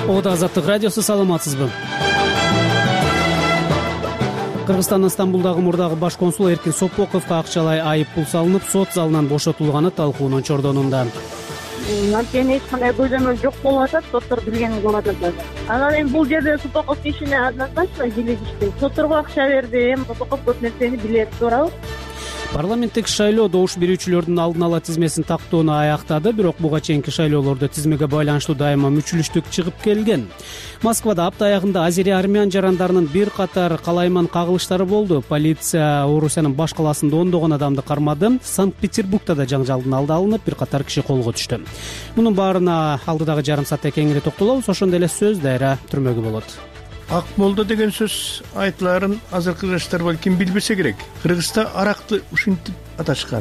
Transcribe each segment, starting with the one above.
Ода Азаттык радиосу, саламатсызбы? Кыргызстандын Стамбулдагы мурдагы баш консул Эркин Сопоковго акчалай айып пул салынып, сот залынан бошотулганы талкуунун чордонунда. Анткени эч кандай көзөмөл жок болуп атат, соттор билгени кылып атат. Анан эми бул жерде Сопоковдун ишине однозначно кийлигишти. Сотторго акча берди, Сопоков көп нерсени билет, туурабы? Парламенттик шайлоо добуш берүүчүлөрдүн алдын ала тизмесин тактоону аяктады, бирок буга чейинки шайлоолордо тизмеге байланыштуу дайыма мүчүлүштүк чыгып келген. Москвада апта аягында азери-армян жарандарынын бир катар калайман кагылыштары болду. Полиция Орусиянын баш калаасында ондогон адамды кармады. Санкт-Петербургда да жаңжалдын алды алынып, бир катар киши колго түштү. Мунун баарына алдыдагы жарым саатта кеңири токтолобуз. Ошондой эле сөз дайра түрмөгө болот. Ак болду деген сөз айтыларын азыркы жаштар балким билбесе керек. Кыргызста аракты ушинтип аташкан.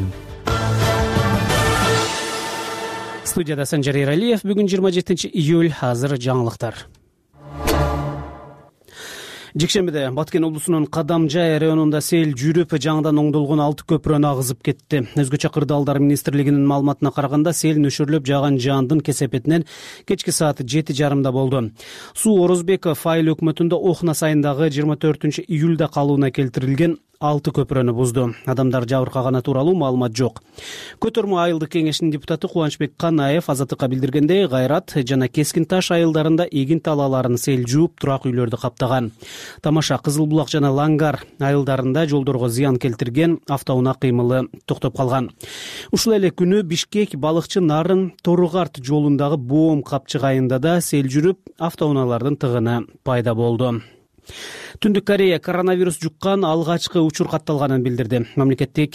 Студияда Санжар Эралиев. Бүгүн 27 июль. Азыр жаңылыктар. Жекшембиде Баткен облусунун Кадамжай районунда сел жүрүп, жаңыдан оңдолгон 6 көпүрөнү агызып кетти. Өзгөчө Кырдаалдар министрлигинин маалыматына караганда, сел нөшөрлөп жааган жаандын кесепетинен кечки саат 7:30 болду. Суу Орозбеков айыл өкмөтүндө Охна сайындагы 24 июлда калууна келтирилген 6 көпүрөнү бузду. Адамдар жабыркаганы тууралуу маалымат жок. Көтөрмө айылдык кеңешинин депутаты Кубанычбек Канаев Азаттыкка билдиргендей, Кайрат жана Кескин Таш айылдарында эгин талааларын сел жууп, турак үйлөрдү каптаган. Тамаша, Кызыл Булак жана Лангар айылдарында жолдорго зыян келтирген, автоунаа кыймылы токтоп калган. Ушул эле күнү Бишкек Балыкчы Нарын Торугарт жолундагы Боом Капчык айында да сел жүрүп, автоунаалардын тыгыны пайда болду. Түндүк Корея коронавирус жуккан алгачкы учур катталганын билдирди. Мамлекеттик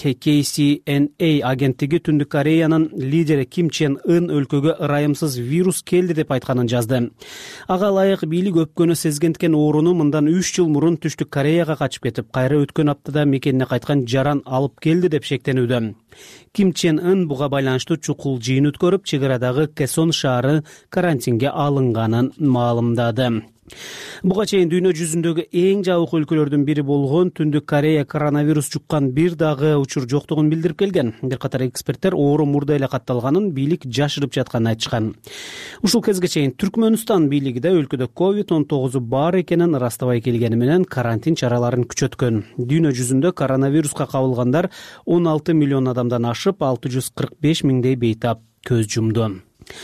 KCNA агенттиги Түндүк Кореянын лидери Ким Чен Ын өлкөгө ырайымсыз вирус келди деп айтканын жазды. Ага ылайык бийлик өпкөнү сезгендикен ооруну мындан 3 жыл мурун Түштүк Кореяга качып кетип, кайра өткөн аптада мекенине кайткан жаран алып келди деп шектенүүдө. Ким Чен Ын буга байланыштуу чукул жыйын өткөрүп, чек арадагы Кэсон шаары карантинге алынганын маалымдады. Буга чейин дүйнө жүзүндөгү эң жабык өлкөлөрдүн бири болгон Түндүк Корея коронавирус жуккан бир дагы учур жоктугун билдирип келген. Бир катар эксперттер оору мурда эле катталганын, бийлик жашырып жатканын айтышкан. Ушул кезге чейин Түркмөнстан бийлиги да өлкөдө COVID-19 бар экенин ырастабай келгени менен карантин чараларын күчөткөн. Дүйнө жүзүндө коронавируска кабылгандар 16 миллион адамдан ашып, 645 миңдей бейтап көз жумду.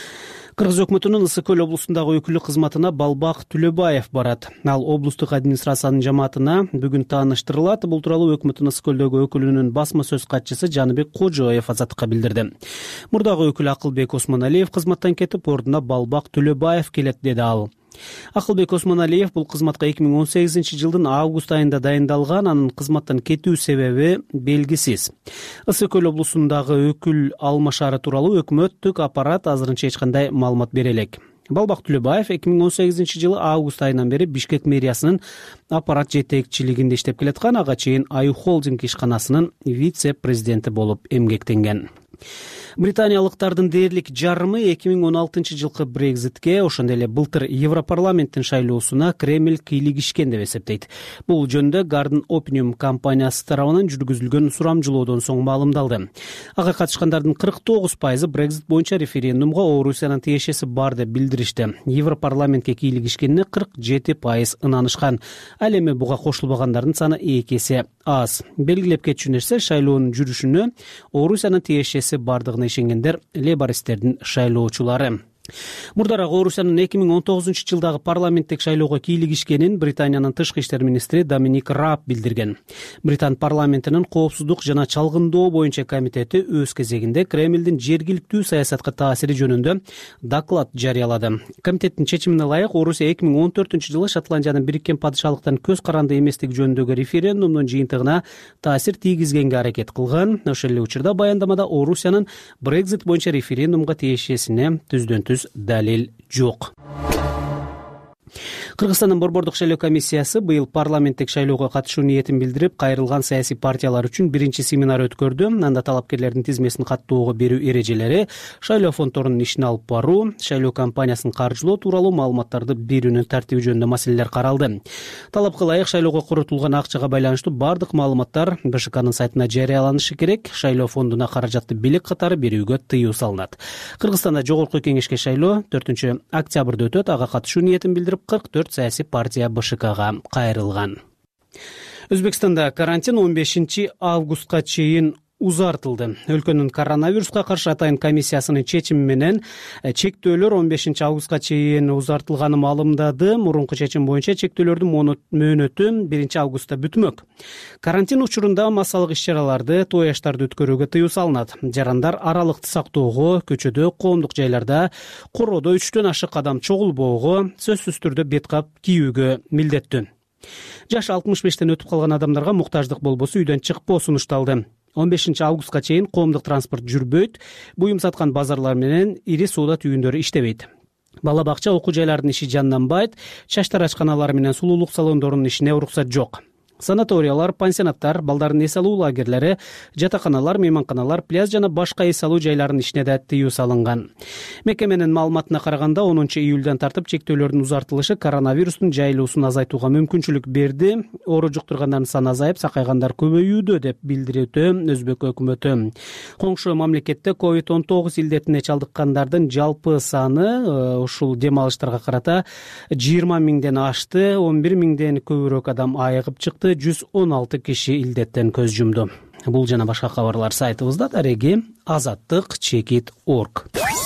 Кыргыз өкмөтүнүн Ысык Көл облусундагы өкүлүк кызматына Балбак Түлөбаев барат. Ал облустук администрациянын жамаатына бүгүн тааныштырылат. Бул тууралуу өкмөтүнүн Ысык Көлдөгү өкүлүнүн басма сөз катчысы Жаныбек Кожоев Азаттыкка билдирди. Мурдагы өкүл Акылбек Осмоналиев кызматтан кетип, ордуна Балбак Түлөбаев келет, деди ал. Акылбек Осмоналиев бул кызматка 2018 жылдын август айында дайындалган, анын кызматтан кетүү себеби белгисиз. Ысык Көл облусундагы өкүл алмашары тууралуу өкмөттүк аппарат азырынча эч кандай маалымат бере элек. Балбак Түлөбаев 2018 жылы август айынан бери Бишкек мэриясынын аппарат жетекчилигинде иштеп келаткан, ага чейин Аю Холдинг ишканасынын вице-президенти болуп эмгектенген. Британиялыктардын дээрлик жарымы 2016 жылкы Брекзитке, ошондой эле былтыр Европарламенттин шайлоосуна Кремль кийлигишкен деп эсептейт. Бул жөнүндө Garden Opinion компаниясы тарабынан жүргүзүлгөн сурамжылоодон соң маалымдалды. Ага катышкандардын 49% Брекзит боюнча референдумга Орусиянын тиешеси бар деп билдиришти. Европарламентке кийлигишкенине 47% ынанышкан. Ал эми буга кошулбагандардын саны 2 эсе аз. Белгилеп кетчү нерсе, шайлоонун жүрүшүнө Орусиянын тиешеси бардыгына ишенгендер лейбористтердин шайлоочулары. Мурдараак Орусиянын 2019 жылдагы парламенттик шайлоого кийлигишкенин Британиянын тышкы иштер министри Доминик Раб билдирген. Британ парламентинин коопсуздук жана чалгындоо боюнча комитети өз кезегинде Кремлдин жергиликтүү саясатка таасири жөнүндө доклад жарыялады. Комитеттин чечимине ылайык, Орусия 2014 жылы Шотландиянын бириккен падышалыктан көз каранды эместиги жөнүндөгү референдумдун жыйынтыгына таасир тийгизгенге аракет кылган. Ошол эле учурда баяндамада Орусиянын Брекзит боюнча референдумга тиешесине түздөн-түз далил жок. Кыргызстандын Борбордук шайлоо комиссиясы быйыл парламенттик шайлоого катышуу ниетин билдирип, кайрылган саясий партиялар үчүн биринчи семинар өткөрдү. Анда талапкерлердин тизмесин каттоого берүү эрежелери, шайлоо фонддорунун ишин алып баруу, шайлоо кампаниясын каржылоо тууралуу маалыматтарды берүүнүн тартиби жөнүндө маселелер каралды. Талапка ылайык шайлоого коротулган акчага байланыштуу бардык маалыматтар БШКнын сайтына жарыяланышы керек. Шайлоо фондуна каражатты бийлик катары берүүгө тыюу салынат. Кыргызстанда жогорку кеңешке шайлоо 4-октябрда өтөт. Ага катышуу ниетин билдирип 44 саясий партия БШКга кайрылган. Өзбекстанда карантин 15 августка чейин узартылды. Өлкөнүн коронавируска каршы атайын комиссиясынын чечими менен чектөөлөр 15 августка чейин узартылганы маалымдады. Мурунку чечим боюнча чектөөлөрдүн мөөнөтү 1 августта бүтмөк. Карантин учурунда массалык иш-чараларды, той аштарды өткөрүүгө тыюу салынат. Жарандар аралыкты сактоого, көчөдө, коомдук жайларда, короодо 3төн ашык адам чогулбоого, сөзсүз түрдө бет кап кийүүгө милдеттүү. Жашы 65тен өтүп калган адамдарга муктаждык болбосо үйдөн чыкпоо сунушталды. 15 августка чейин коомдук транспорт жүрбөйт, буюм саткан базарлар менен ири соода түйүндөрү иштебейт. Бала бакча, окуу жайлардын иши жанданбайт, чач тарачканалар менен сулуулук салондорунун ишине уруксат жок. Санаториялар, пансионаттар, балдардын эс алуу лагерлери, жатаканалар, мейманканалар, пляж жана башка эс алуу жайларынын ишине да тыюу салынган. Мекеменин маалыматына караганда 10 июлдан тартып чектөөлөрдүн узартылышы коронавирустун жайылуусун азайтууга мүмкүнчүлүк берди. Оору жуктургандардын саны азайып, сакайгандар көбөйүүдө деп билдирүүдө Өзбек өкмөтү. Коңшу мамлекетте COVID-19 илдетине чалдыккандардын жалпы саны ушул дем алыштарга карата 20 миңден ашты, 11 миңден көбүрөөк адам айыгып чыкты. 116 киши илдеттен көз жумду. Бул жана башка кабарлар сайтыбызда. Дареги azattik.org.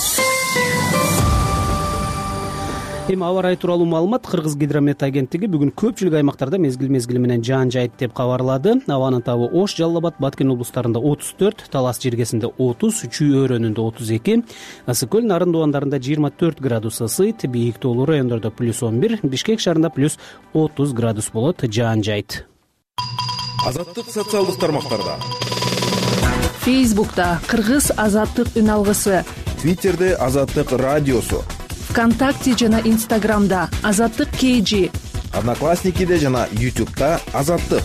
Эми аба ырайы тууралуу маалымат. Кыргыз гидромет агенттиги бүгүн көпчүлүк аймактарда мезгил менен жаан жайт деп кабарлады. Абанын табы Ош, Жалал Абад, Баткен облустарында 34, Талас жергесинде 30, Чүй өрөөнүндө 32, Ысык-Көл, Нарын дубандарында 24 градус ысыйт, бийик тоолуу райондордо +11, Бишкек шаарында +30 градус болот жаан жайт. Азаттык социалдык тармактарда. Фейсбукта Кыргыз Азаттык үн алгысы, Твиттерде Азаттык радиосу, ВКонтакте жана Инстаграмда Азаттык KG, Одноклассникиде жана YouTube'да Азаттык.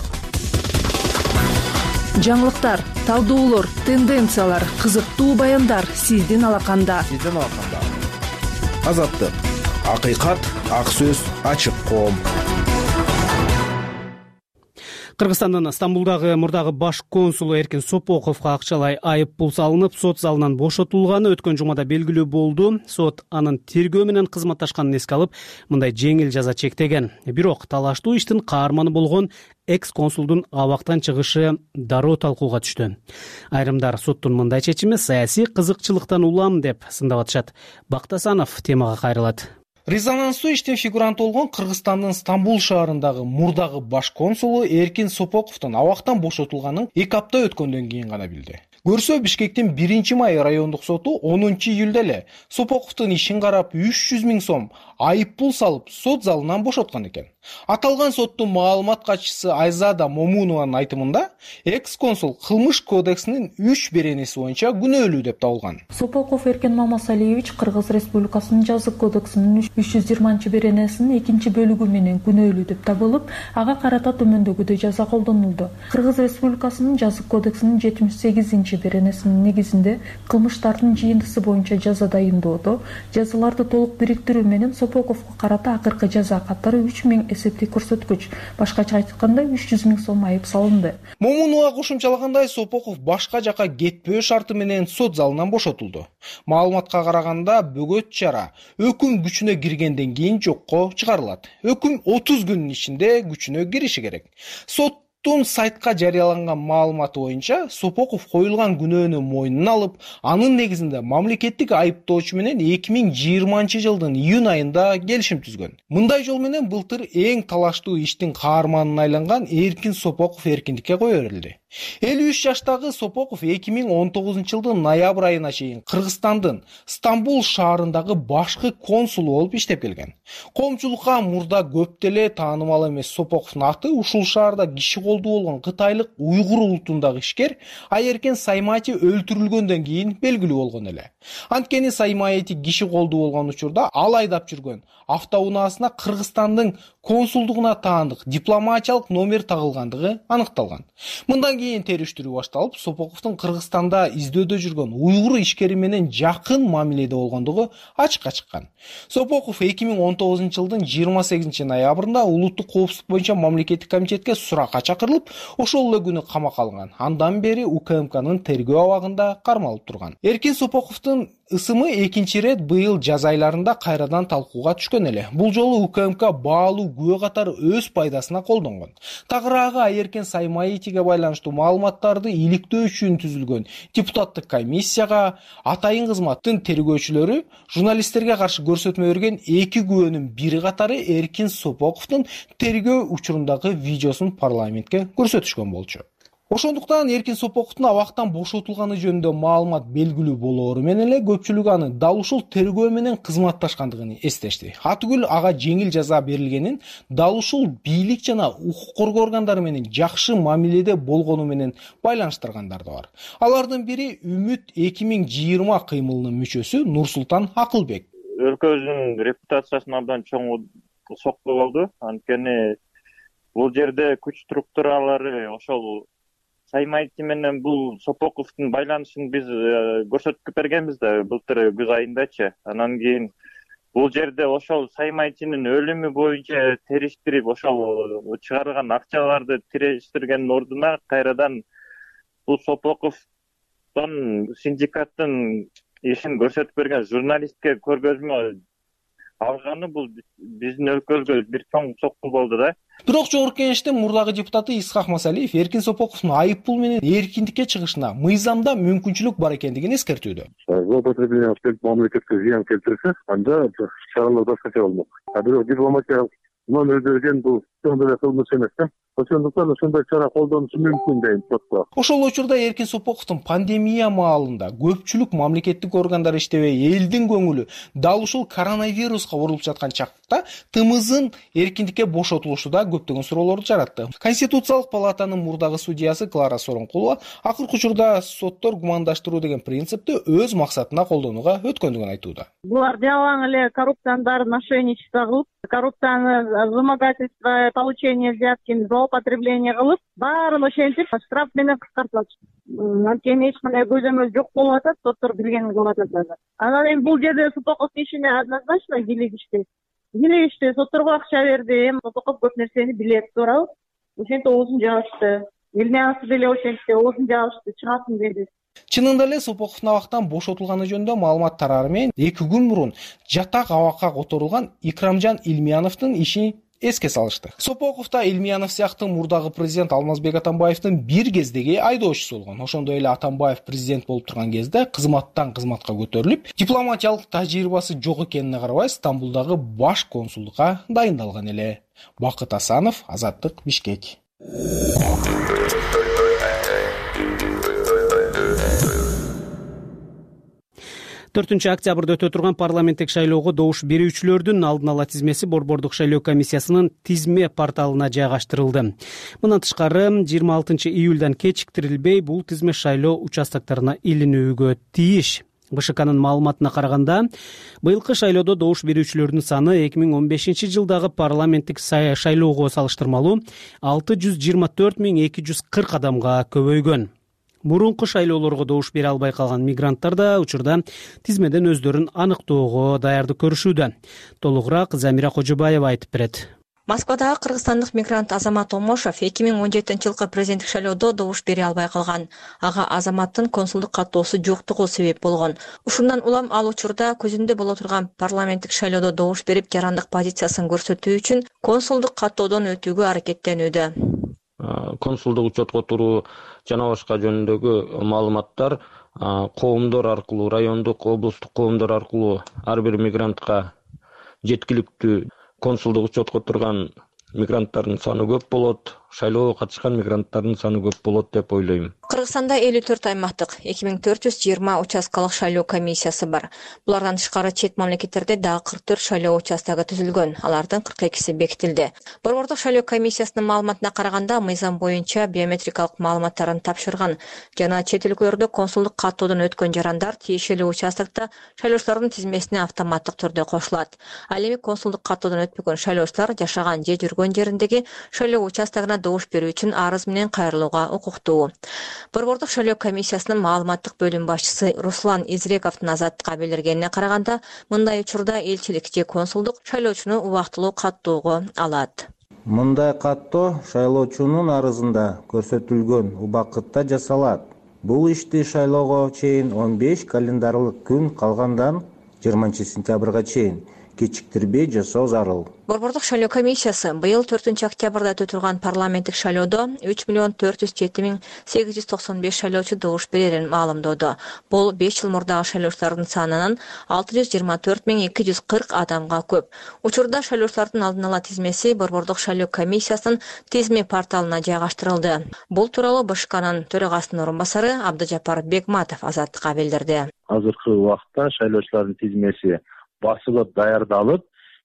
Жаңылыктар, талдоолор, тенденциялар, кызыктуу баяндар сиздин алаканда. Азаттык. Акыйкат, ак сөз, ачык коом. Кыргызстандын Стамбулдагы мурдагы баш консулу Эркин Сопоковго акчалай айып пул салынып, сот залынан бошотулганы өткөн жумада белгилүү болду. Сот анын тергөө менен кызматташканын эске алып, мындай жеңил жаза чектеген. Бирок талаштуу иштин каарманы болгон экс-консулдун абактан чыгышы дароо талкууга түштү. Айрымдар соттун мындай чечими саясий кызыкчылыктан улам деп сындап атышат. Бактасанов темага кайрылат. Резонанстуу иштин фигуранты болгон Кыргызстандын Стамбул шаарындагы мурдагы баш консулу Эркин Сопоковдун абактан бошотулганын 2 апта өткөндөн кийин гана билди. Көрсө, Бишкектин 1-май райондук соту 10 июлда эле Сопоковдун ишин карап 300 000 сом айып пул салып, сот залынан бошоткан экен. Аталган соттун маалымат катчысы Айзада Момунованын айтымында, экс-консул кылмыш кодексинин 3 беренеси боюнча күнөөлүү деп табылган. Сопоков Эркин Мамасалиевич Кыргыз Республикасынын жазык кодексинин 320-беренесинин 2-бөлүгү менен күнөөлүү деп табылып, ага карата төмөндөгүдөй жаза колдонулду. Кыргыз Республикасынын жазык кодексинин 78-беренесинин негизинде кылмыштардын жыйынтысы боюнча жаза дайындоодо, жазаларды толук бириктирүү менен Сопоковго карата акыркы жаза катары 3000 эсептик көрсөткүч, башкача айтканда 300 000 сом айып салынды. Момунова кошумчалагандай, Сопоков башка жака кетпөө шарты менен сот залынан бошотулду. Маалыматка караганда, бөгөт чара өкүм күчүнө киргенден кийин жокко чыгарылат. Өкүм 30 күнүн ичинде күчүнө кириши керек. Соттун сайтка жарыяланган маалыматы боюнча, Сопоков коюлган күнөөнү мойнуна алып, анын негизинде мамлекеттик айыптоочу менен 2020 жылдын июнь айында келишим түзгөн. Мындай жол менен былтыр эң талаштуу иштин каарманына айланган Эркин Сопоков эркиндикке кое берилди. 53 жаштагы Сопоков 2019 жылдын ноябрь айына чейин Кыргызстандын Стамбул шаарындагы башкы консулу болуп иштеп келген. Коомчулукка мурда көп деле таанымал эмес Сопоковдун аты ушул шаарда киши колдуу болгон кытайлык уйгур улутундагы ишкер Айеркен Саймати өлтүрүлгөндөн кийин белгилүү болгон эле. Анткени Саймати киши колдуу болгон учурда ал айдап жүргөн автоунаасына Кыргызстандын консулдугуна таандык дипломатиялык номер тагылгандыгы аныкталган. Мындан кийин териштирүү башталып, Сопоковдун Кыргызстанда издөөдө жүргөн уйгур ишкери менен жакын мамиледе болгондугу ачыкка чыккан. Сопоков 2019 жылдын 28 ноябрында улуттук коопсуздук боюнча мамлекеттик комитетке суракка чакырылып, ошол эле күнү камакка алынган. Андан бери УКМКнын тергөө абагында кармалып турган. Эркин Сопоковдун ысымы экинчи ирет быйыл жаз айларында кайрадан талкууга түшкөн эле. Бул жолу УКМК баалуу күбө катары өз пайдасына колдонгон. Тагыраагы Айеркен Саймаитиге байланыштуу маалыматтарды иликтөө үчүн түзүлгөн депутаттык комиссияга атайын кызматтын тергөөчүлөрү журналисттерге каршы көрсөтмө берген эки күбөнүн бири катары Эркин Сопоковдун тергөө учурундагы видеосун парламентке көрсөтүшкөн болчу. Ошондуктан Эркин Сопоковдун абактан бошотулганы жөнүндө маалымат белгилүү болоору менен эле көпчүлүк аны дал ушул тергөө менен кызматташкандыгын эстешти. Атүгүл ага жеңил жаза берилгенин дал ушул бийлик жана укук коргоо органдары менен жакшы мамиледе болгону менен байланыштыргандар да бар. Алардын бири Үмүт 2020 кыймылынын мүчөсү Нурсултан Акылбек. Өлкөбүздүн репутациясына абдан чоң сокку болду. Анткени бул жерде күч структуралары ошол Саймайти менен бул Сопоковдун байланышын биз көрсөтүп бергенбиз да былтыр күз айындачы. Анан кийин бул жерде ошол Саймайтинин өлүмү боюнча териштирип, ошол чыгарылган акчаларды териштиргендин ордуна кайрадан бул Сопоковдун синдикаттын ишин көрсөтүп берген журналистке көргөзмө алганы бул биздин өлкөбүзгө бир чоң сокку болду да. Бирок жогорку кеңештин мурдагы депутаты Исхак Масалиев Эркин Сопоковдун айыппул менен эркиндикке чыгышына мыйзамда мүмкүнчүлүк бар экендигин эскертүүдө. Злоупотребление мамлекетке зыян келтирсе, анда чаралар башкача болмок. Бирок дипломатиялык номер берген бул чоң кылмыш эмес да. Ошондуктан ошондой чара колдонушу мүмкүн дейм сотко. Ошол учурда Эркин Сопоковдун пандемия маалында көпчүлүк мамлекеттик органдар иштебей, элдин көңүлү дал ушул коронавируска урулуп жаткан чакта тымызын эркиндикке бошотулушу да көптөгөн суроолорду жаратты. Конституциялык палатанын мурдагы судьясы Клара Соронкулова акыркы учурда соттор гумандаштыруу деген принципти өз максатына колдонууга өткөндүгүн айтууда. Булар жалаң эле коррупциянын баарын мошенничество кылып, коррупцияны вымогательство, получение взятки, злоупотребление кылып, баарын ошентип штраф менен кыскартылат. Анткени эч кандай көзөмөл жок болуп атат, соттор билгенин кылып атат. Анан эми бул жерде Сопоковдун ишине однозначно кийлигишти. Сотторго акча берди, Сопоков көп нерсени билет, туурабы? Ошентип оозун жабышты. Элменовду деле ошентип оозун жабышты, чыгасың деди. Чынында эле Сопоковдун абактан бошотулганы жөнүндө маалымат тарары менен 2 күн мурун жатак абакка которулган Икрамжан Илмияновдун ишин эске салышты. Сопоков да Илмиянов сыяктуу мурдагы президент Алмазбек Атамбаевдин бир кездеги айдоочусу болгон. Ошондой эле Атамбаев президент болуп турган кезде кызматтан кызматка көтөрүлүп, дипломатиялык тажрыйбасы жок экенине карабай Стамбулдагы баш консулдукка дайындалган эле. Бакыт Асанов, Азаттык, Бишкек. 4 октябрда өтө турган парламенттик шайлоого добуш берүүчүлөрдүн алдын ала тизмеси Борбордук шайлоо комиссиясынын тизме порталына жайгаштырылды. Мындан тышкары 26 июлдан кечиктирилбей бул тизме шайлоо участокторуна илинүүгө тийиш. БШКнын маалыматына караганда, быйылкы шайлоодо добуш берүүчүлөрдүн саны 2015 жылдагы парламенттик шайлоого салыштырмалуу 624.240 адамга көбөйгөн. Мурунку шайлоолорго добуш бере албай калган мигранттар да учурда тизмеден өздөрүн аныктоого даярдык көрүшүүдө. Толугураак Замира Кожобаева айтып берет. Москвадагы кыргызстандык мигрант Азамат Омошов 2017 жылкы президенттик шайлоодо добуш бере албай калган. Ага Азаматтын консулдук каттоосу жоктугу себеп болгон. Ушундан улам ал учурда көзүндө боло турган парламенттик шайлоодо добуш берип жарандык позициясын көрсөтүү үчүн консулдук каттоодон өтүүгө аракеттенүүдө. Консулдук учетко туруу жана башка жөнүндөгү маалыматтар коомдор аркылуу, райондук, облустук коомдор аркылуу ар бир мигрантка жеткиликтүү. Консулдук учетко турган мигранттардын саны көп болот. шайлоого катышкан мигранттардын саны көп болот деп ойлойм. Кыргызстанда 54 аймактык 2420 участкалык шайлоо комиссиясы бар. Булардан тышкары чет мамлекеттерде дагы 44 шайлоо участогу түзүлгөн. Алардын 42си бекитилди. Борбордук шайлоо комиссиясынын маалыматына караганда, мыйзам боюнча биометрикалык маалыматтарын тапшырган жана чет өлкөлөрдө консулдук каттоодон өткөн жарандар тиешелүү участокто шайлоочулардын тизмесине автоматтык түрдө кошулат. Ал эми консулдук каттоодон өтпөгөн шайлоочулар жашаган же жүргөн жериндеги шайлоо участогуна добуш берүү үчүн арыз менен кайрылууга укуктуу. Борбордук шайлоо комиссиясынын маалыматтык бөлүм башчысы Руслан Изрековдун Азаттыкка билдиргенине караганда, мындай учурда элчилик же консулдук шайлоочуну убактылуу каттоого алат. Мындай каттоо шайлоочунун арызында көрсөтүлгөн убакытта жасалат. Бул ишти шайлоого чейин 15 календарлык күн калгандан 20 сентябрга чейин кечиктирбей жасоо зарыл. Борбордук шайлоо комиссиясы быйыл 4 октябрда өтүлгөн парламенттик шайлоодо 3.407.895 шайлоочу добуш берерин маалымдоодо. Бул 5 жыл мурдагы шайлоочулардын санынан 624.240 адамга көп. Учурда шайлоочулардын алдын ала тизмеси Борбордук шайлоо комиссиясынын тизме порталына жайгаштырылды. Бул тууралуу БШКнын төрагасынын орун басары Абдыжапар Бекматов Азаттыкка билдирди. Азыркы убакта шайлоочулардын тизмеси басылып даярдалып,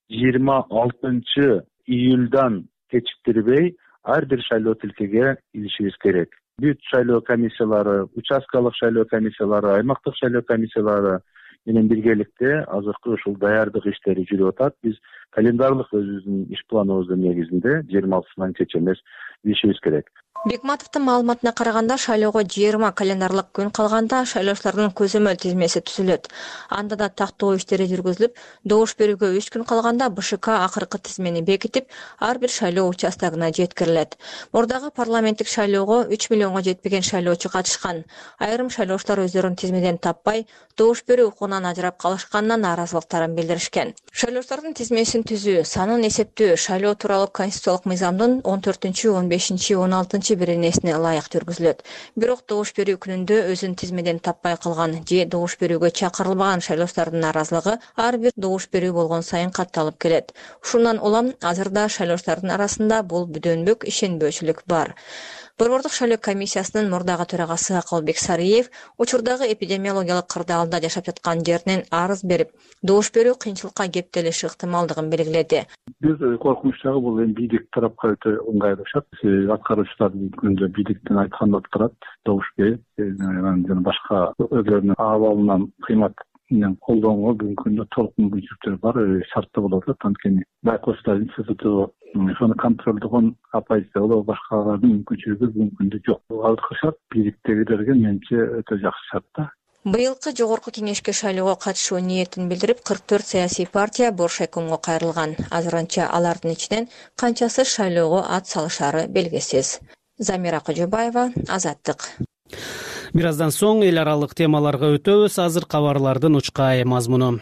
26 июльдан кечиктирбей ар бир шайлоо тилкеге илишибиз керек. Бүт шайлоо комиссиялары, участкалык шайлоо комиссиялары, аймактык шайлоо комиссиялары менен биргеликте азыркы ушул даярдык иштери жүрүп атат. Биз календарлык өзүбүздүн иш планыбыздын негизинде 26-сынан кеч эмес илишибиз керек. Бекматовдун маалыматына караганда, шайлоого 20 календарлык күн калганда шайлоочулардын көзөмөл тизмеси түзүлөт. Анда да тактоо иштери жүргүзүлүп, добуш берүүгө 3 күн калганда БШК акыркы тизмени бекитип, ар бир шайлоо участогуна жеткирилет. Мурдагы парламенттик шайлоого 3 миллионго жетпеген шайлоочу катышкан. Айрым шайлоочулар өздөрүнүн тизмеден таппай, добуш берүү укугунан ажырап калышканына нааразылыктарын билдиришкен. Шайлоочулардын тизмесин түзүү, санын эсептөө шайлоо тууралуу конституциялык мыйзамдын 14-15-16 беренесине ылайык жүргүзүлөт. Бирок добуш берүү күнүндө өзүн тизмеден таппай калган же добуш берүүгө чакырылбаган шайлоочулардын нааразылыгы ар бир добуш берүү болгон сайын катталып келет. Ушундан улам азырда шайлоочулардын арасында бул бүдөнбөк ишенбөөчүлүк бар. Борбордук шайлоо комиссиясынын мурдагы төрагасы Акылбек Сариев учурдагы эпидемиологиялык кырдаалда жашап жаткан жеринен арыз берип, добуш берүү кыйынчылыкка кептелиши ыктымалдыгын белгиледи. Биз коркунучтагы бул эми бийлик тарапка өтө ыңгайлашат. Аткаруучулардын күндө бийликтен айтканда турат, добуш берип, жана башка өздөрүнүн абалынан кыймат менен колдонгонго бүгүнкү күндө толук мүмкүнчүлүктөр бар, шарттуу болуп атат. Анткени байкоштар институту ошону контролдогон оппозиция болобу башкалардын мүмкүнчүлүгү бүгүнкү күндө жок. Азыркы шарт бийликтегилерге менимче өтө жакшы шарт да. Быйылкы жогорку кеңешке шайлоого катышуу ниетин билдирип, 44 саясий партия Боршайкомго кайрылган. Азырынча алардын ичинен канчасы шайлоого ат салышары белгисиз. Замира Кожобаева, Азаттык. Бир аздан соң эл аралык темаларга өтөбүз. Азыр кабарлардын учкай мазмуну.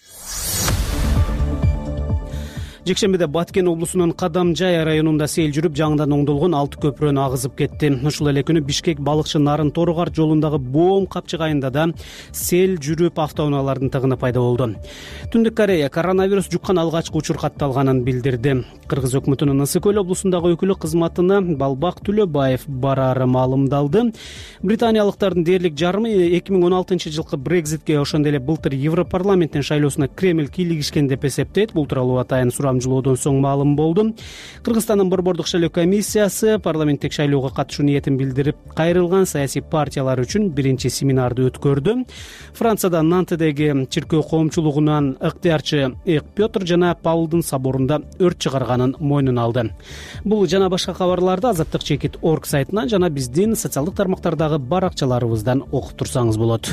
Жекшембиде Баткен облусунун Кадамжай районунда сел жүрүп, жаңыдан оңдолгон 6 көпүрөнү агызып кетти. Ушул эле күнү Бишкек балыкчы Нарын Торугар жолундагы Боом капчыгайында да сел жүрүп, автоунаалардын тыгыны пайда болду. Түндүк Корея коронавирус жуккан алгачкы учур катталганын билдирди. Кыргыз өкмөтүнүн Ысык көл облусундагы өкүлү кызматына Балбак Түлөбаев барары маалымдалды. Британиялыктардын дээрлик жарымы 2016 жылкы Брекзитке, ошондой эле былтыр Европарламенттин шайлоосуна Кремль кийлигишкен деп эсептейт. Бул тууралуу атайын сурамжылоодон соң маалым болду. Кыргызстандын борбордук шайлоо комиссиясы парламенттик шайлоого катышуу ниетин билдирип, кайрылган саясий партиялар үчүн биринчи семинарды өткөрдү. Францияда Нантедеги чиркөө коомчулугунан ыктыярчы Петр жана Павлдын соборунда өрт чыгарганын мойнуна алды. Бул жана башка кабарларды Азаттык.org сайтынан жана биздин социалдык тармактардагы баракчаларыбыздан окуп турсаңыз болот.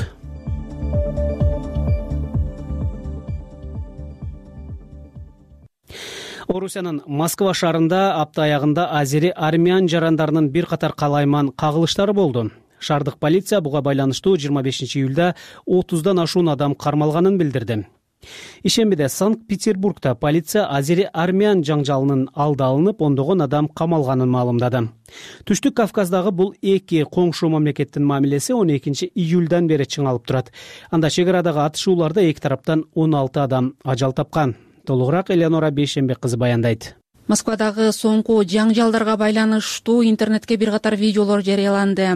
Орусиянын Москва шаарында апта аягында азери армян жарандарынын бир катар калайман кагылыштары болду. Шаардык полиция буга байланыштуу 25 июлда 30дан ашуун адам кармалганын билдирди. Ишембиде Санкт-Петербургда полиция азери армян жаңжалынын алды алынып, ондогон адам камалганын маалымдады. Түштүк Кавказдагы бул эки коңшу мамлекеттин мамилеси 12 июлдан бери чыңалып турат. Анда чек арадагы атышууларда эки тараптан 16 адам ажал тапкан. Толугураак Элеонора Бейшембек кызы баяндайт. Москвадагы соңку жаңжалдарга байланыштуу интернетке бир катар видеолор жарыяланды.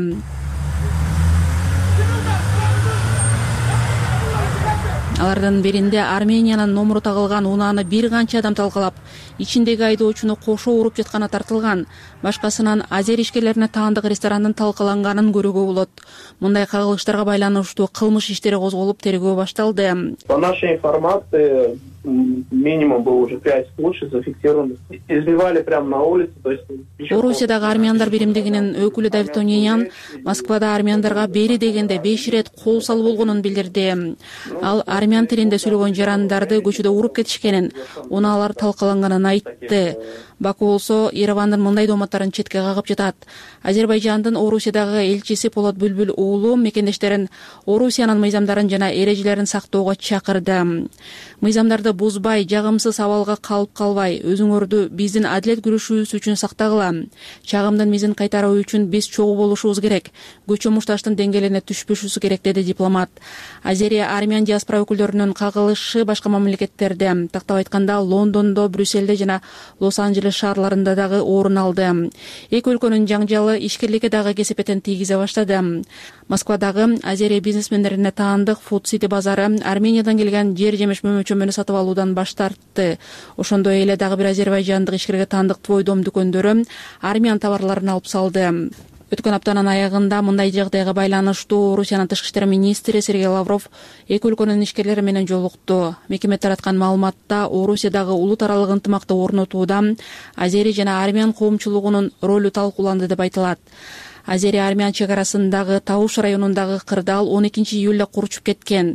Алардын биринде Армениянын номуру тагылган унааны бир канча адам талкалап, ичиндеги айдоочуну кошо уруп жатканы тартылган. Башкасынан азер ишкерлерине таандык ресторандын талкаланганын көрүүгө болот. Мындай кагылыштарга байланыштуу кылмыш иштери козголуп, тергөө башталды. По нашей информации, минимум было уже 5 случаев зафиксировано. Избивали прямо на улице, то есть... Орусиядагы армяндар биримдигинин өкүлү Давид Онеян Москвада армяндарга бери дегенде 5 ирет кол салуу болгонун билдирди. Ал армян тилинде сүйлөгөн жарандарды көчөдө уруп кетишкенин, унаалар талкаланганын айтты. Баку болсо Еревандын мындай дооматтарын четке кагып жатат. Азербайжандын Орусиядагы элчиси Полот Бүлбүл уулу мекендештерин Орусиянын мыйзамдарын жана эрежелерин сактоого чакырды. Мыйзамдарды бузбай, жагымсыз абалга калып калбай, өзүңөрдү биздин адилет күрөшүүбүз үчүн сактагыла. Чагымдын мизин кайтаруу үчүн биз чогуу болушубуз керек. Көчө мушташтын деңгээлине түшпөшүбүз керек, деди дипломат. Азерия армян диаспора өкүлдөрүнүн кагылышы башка мамлекеттерде, тактап айтканда Лондондо, Брюсселде жана Лос-Анджелес шаарларында дагы орун алды. Эки өлкөнүн жаңжалы ишкерликке дагы кесепетин тийгизе баштады. Москвадагы Азерия бизнесмендерине таандык Food City базары Армениядан келген жер жемиш мөмөчөмөнү сатып алуудан баш тартты. Ошондой эле дагы бир азербайжандык ишкерге таандык Твой дом дүкөндөрү армян товарларын алып салды. Өткөн аптанын аягында мындай жагдайга байланыштуу Орусиянын тышкы иштер министри Сергей Лавров эки өлкөнүн ишкерлери менен жолукту. Мекеме тараткан маалыматта Орусиядагы улут аралык ынтымакты орнотууда азери жана армян коомчулугунун ролу талкууланды деп айтылат. Азери-армян чек арасындагы Тауш районундагы кырдаал 12-июлда курчуп кеткен.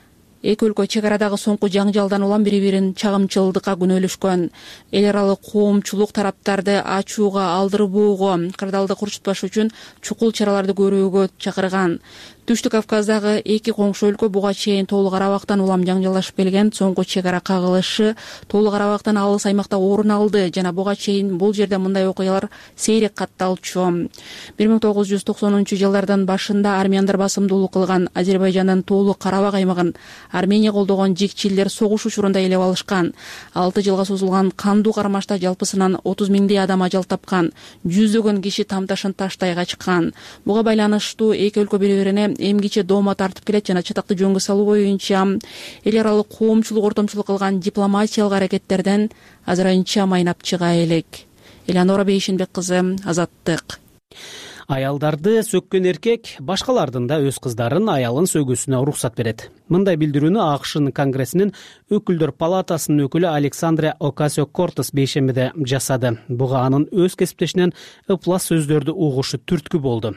Эки өлкө чек арадагы соңку жаңжалдан улам бири-бирин чагымчылдыкка күнөөлөшкөн. Эл аралык коомчулук тараптарды ачууга, алдырбоого, кырдаалды курчутпаш үчүн чукул чараларды көрүүгө чакырган. Түштүк Кавказдагы эки коңшу өлкө буга чейин Тоолу Карабактан улам жаңжалдашып келген. Соңку чек ара кагылышы Тоолу Карабактан алыс аймакта орун алды жана буга чейин бул жерде мындай окуялар сейрек катталчу. 1990-жылдардын башында армяндар басымдуулук кылган Азербайжандын Тоолу Карабак аймагын Армения колдогон жикчилер согуш учурунда ээлеп алышкан. 6 жылга созулган кандуу кармашта жалпысынан 30 миңдей адам ажал тапкан, жүздөгөн киши тамташын таштай качкан. Буга байланыштуу эки өлкө бири-бирине эмгиче доoma тартып келет жана чатакты жөнгө салуу боюнча эл аралык коомчулук ортомчулук кылган дипломатиялык аракеттерден азырынча майнап чыга элек. Элеонора Бейшенбек кызы, Азаттык. Аялдарды сөккөн эркек башкалардын да өз кыздарын аялын сөгүүсүнө уруксат берет. Мындай билдирүүнү АКШнын Конгрессинин өкүлдөр палатасынын өкүлү Александра Окасио-Кортес бейшембиде жасады. Буга анын өз кесиптешинен ыплас сөздөрдү угушу түрткү болду.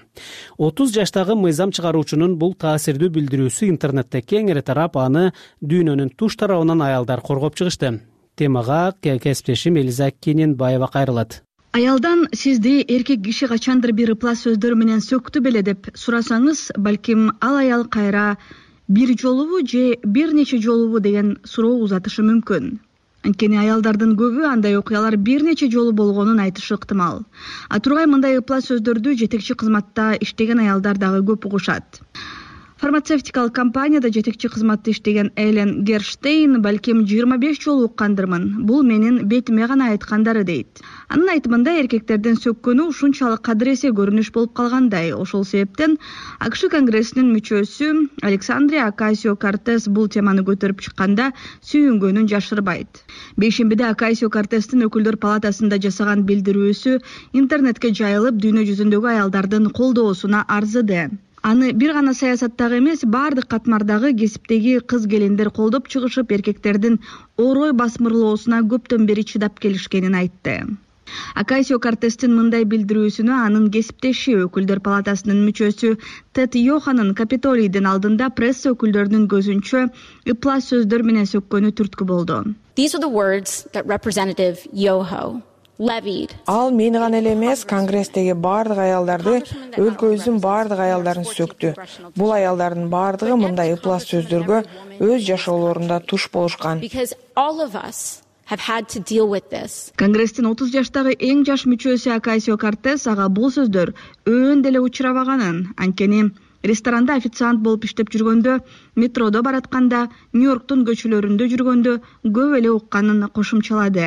30 жаштагы мыйзам чыгаруучунун бул таасирдүү билдирүүсү интернетте кеңири тарап, аны дүйнөнүн туш тарабынан аялдар коргоп чыгышты. Темага кесиптешим Элиза Кененбаева кайрылат. Аялдан сизди эркек киши качандыр бир ыплас сөздөр менен сөктү беле деп сурасаңыз, балким ал аял кайра бир жолубу же бир нече жолубу деген суроо узатышы мүмкүн. Анткени аялдардын көбү андай окуялар бир нече жолу болгонун айтышы ыктымал. Тургай мындай ыплас сөздөрдү жетекчи кызматта иштеген аялдар дагы көп угушат. Фармацевтикалык компанияда жетекчи кызматта иштеген Элен Герштейн балким 25 жолу уккандырмын. Бул менин бетиме гана айткандары дейт. Анын айтымында эркектердин сөккөнү ушунчалык кадыресе көрүнүш болуп калгандай. Ошол себептен АКШ Конгрессинин мүчөсү Александра Окасио-Кортес бул теманы көтөрүп чыкканда сүйүнгөнүн жашырбайт. Бейшембиде Окасио-Кортестин өкүлдөр палатасында жасаган билдирүүсү интернетке жайылып, дүйнө жүзүндөгү аялдардын колдоосуна арзыды. Аны бир гана саясаттагы эмес, бардык катмардагы кесиптеги кыз-келиндер колдоп чыгышып, эркектердин орой басмырлоосуна көптөн бери чыдап келишкенин айтты. Окасио-Кортестин мындай билдирүүсүнө анын кесиптеши өкүлдөр палатасынын мүчөсү Тед Йоханын Капитолийдин алдында пресса өкүлдөрүнүн көзүнчө ыплас сөздөр менен сөккөнү түрткү болду. These are the words that Representative Yoho Ал мени гана эле эмес, Конгресстеги бардык аялдарды, өлкөбүздүн бардык аялдарын сөктү. Бул аялдардын бардыгы мындай ыплас сөздөргө өз жашоолорунда туш болушкан. Конгресстин 30 жаштагы эң жаш мүчөсү Окасио-Кортес ага бул сөздөр өөн деле учурабаганын, анткени ресторанда официант болуп иштеп жүргөндө, метродо баратканда, Нью-Йорктун көчөлөрүндө жүргөндө көп эле укканын кошумчалады.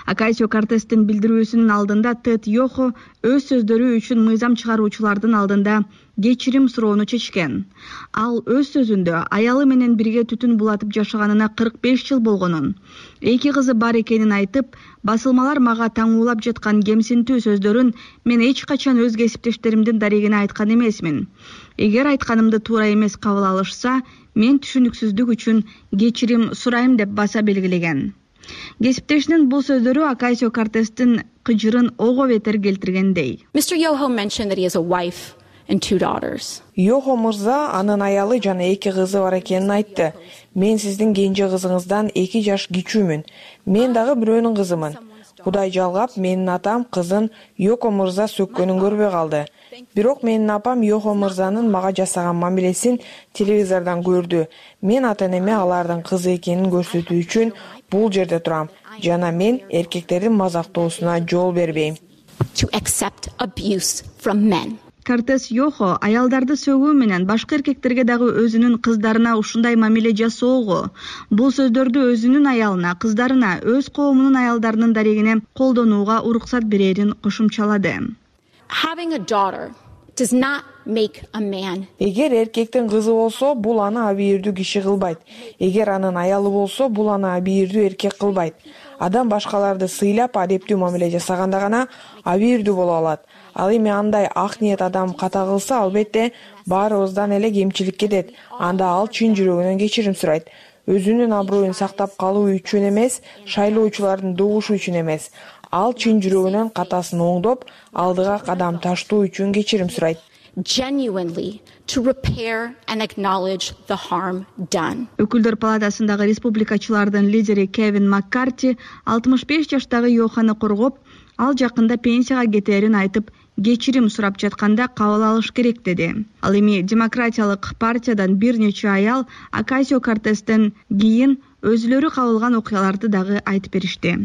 Ocasio-Cortez'tin билдирүүсүнүн алдында Тед Йохо өз сөздөрү үчүн мыйзам чыгаруучулардын алдында кечирим суроону чечкен. Ал өз сөзүндө аялы менен бирге түтүн булатып жашаганына 45 жыл болгонун, 2 кызы бар экенин айтып, басылмалар мага таңуулап жаткан кемсинтүү сөздөрүн мен эч качан өз кесиптештеримдин дарегине айткан эмесмин. Эгер айтканымды туура эмес кабыл алышса, мен түшүнүксүздүк үчүн кечирим сурайм деп баса белгилеген. Кесиптешинин бул сөздөрү Ocasio-Cortez'тин кыжырын ого бетер келтиргендей. Mr. Yoho mentioned that he has a wife and 2 daughters. Йохо мырза анын аялы жана 2 кызы бар экенин айтты. Мен сиздин кенже кызыңыздан 2 жаш кичүүмүн. Мен дагы бирөөнүн кызымын. Кудай жалгап, менин атам кызын Йохо мырза сөккөнүн көрбөй калды. Бирок менин апам Йохо мырзанын мага жасаган мамилесин телевизордон көрдү. Мен ата-энеме алардын кызы экенин көрсөтүү үчүн бул жерде турам. Жана мен эркектердин мазактоосуна жол бербейм. To accept abuse from men. Кортес Йохо аялдарды сөгүү менен башка эркектерге дагы өзүнүн кыздарына ушундай мамиле жасоого, бул сөздөрдү өзүнүн аялына, кыздарына, өз коомунун аялдарынын дарегине колдонууга уруксат берерин кошумчалады. Having a daughter does not make a man. Эгер эркектин кызы болсо, бул аны абийирдүү киши кылбайт. Эгер анын аялы болсо, бул аны абийирдүү эркек кылбайт. Адам башкаларды сыйлап, адептүү мамиле жасаганда гана абийирдүү боло алат. Ал эми андай ак ниет адам ката кылса, албетте баарыбыздан эле кемчилик кетет. Анда ал чын жүрөгүнөн кечирим сурайт. Өзүнүн аброюн сактап калуу үчүн эмес, шайлоочулардын добушу үчүн эмес. Ал чын жүрөгүнөн катасын оңдоп, алдыга кадам таштоо үчүн кечирим сурайт. Genuinely to repair and acknowledge the harm done. Өкүлдөр палатасындагы республикачылардын лидери Кевин Маккарти 65 жаштагы Йоханы коргоп, ал жакында пенсияга кетерин айтып, кечирим сурап жатканда кабыл алыш керек деди. Ал эми демократиялык партиядан бир нече аял Ocasio-Cortez'тен кийин өзүлөрү кабылган окуяларды дагы айтып беришти.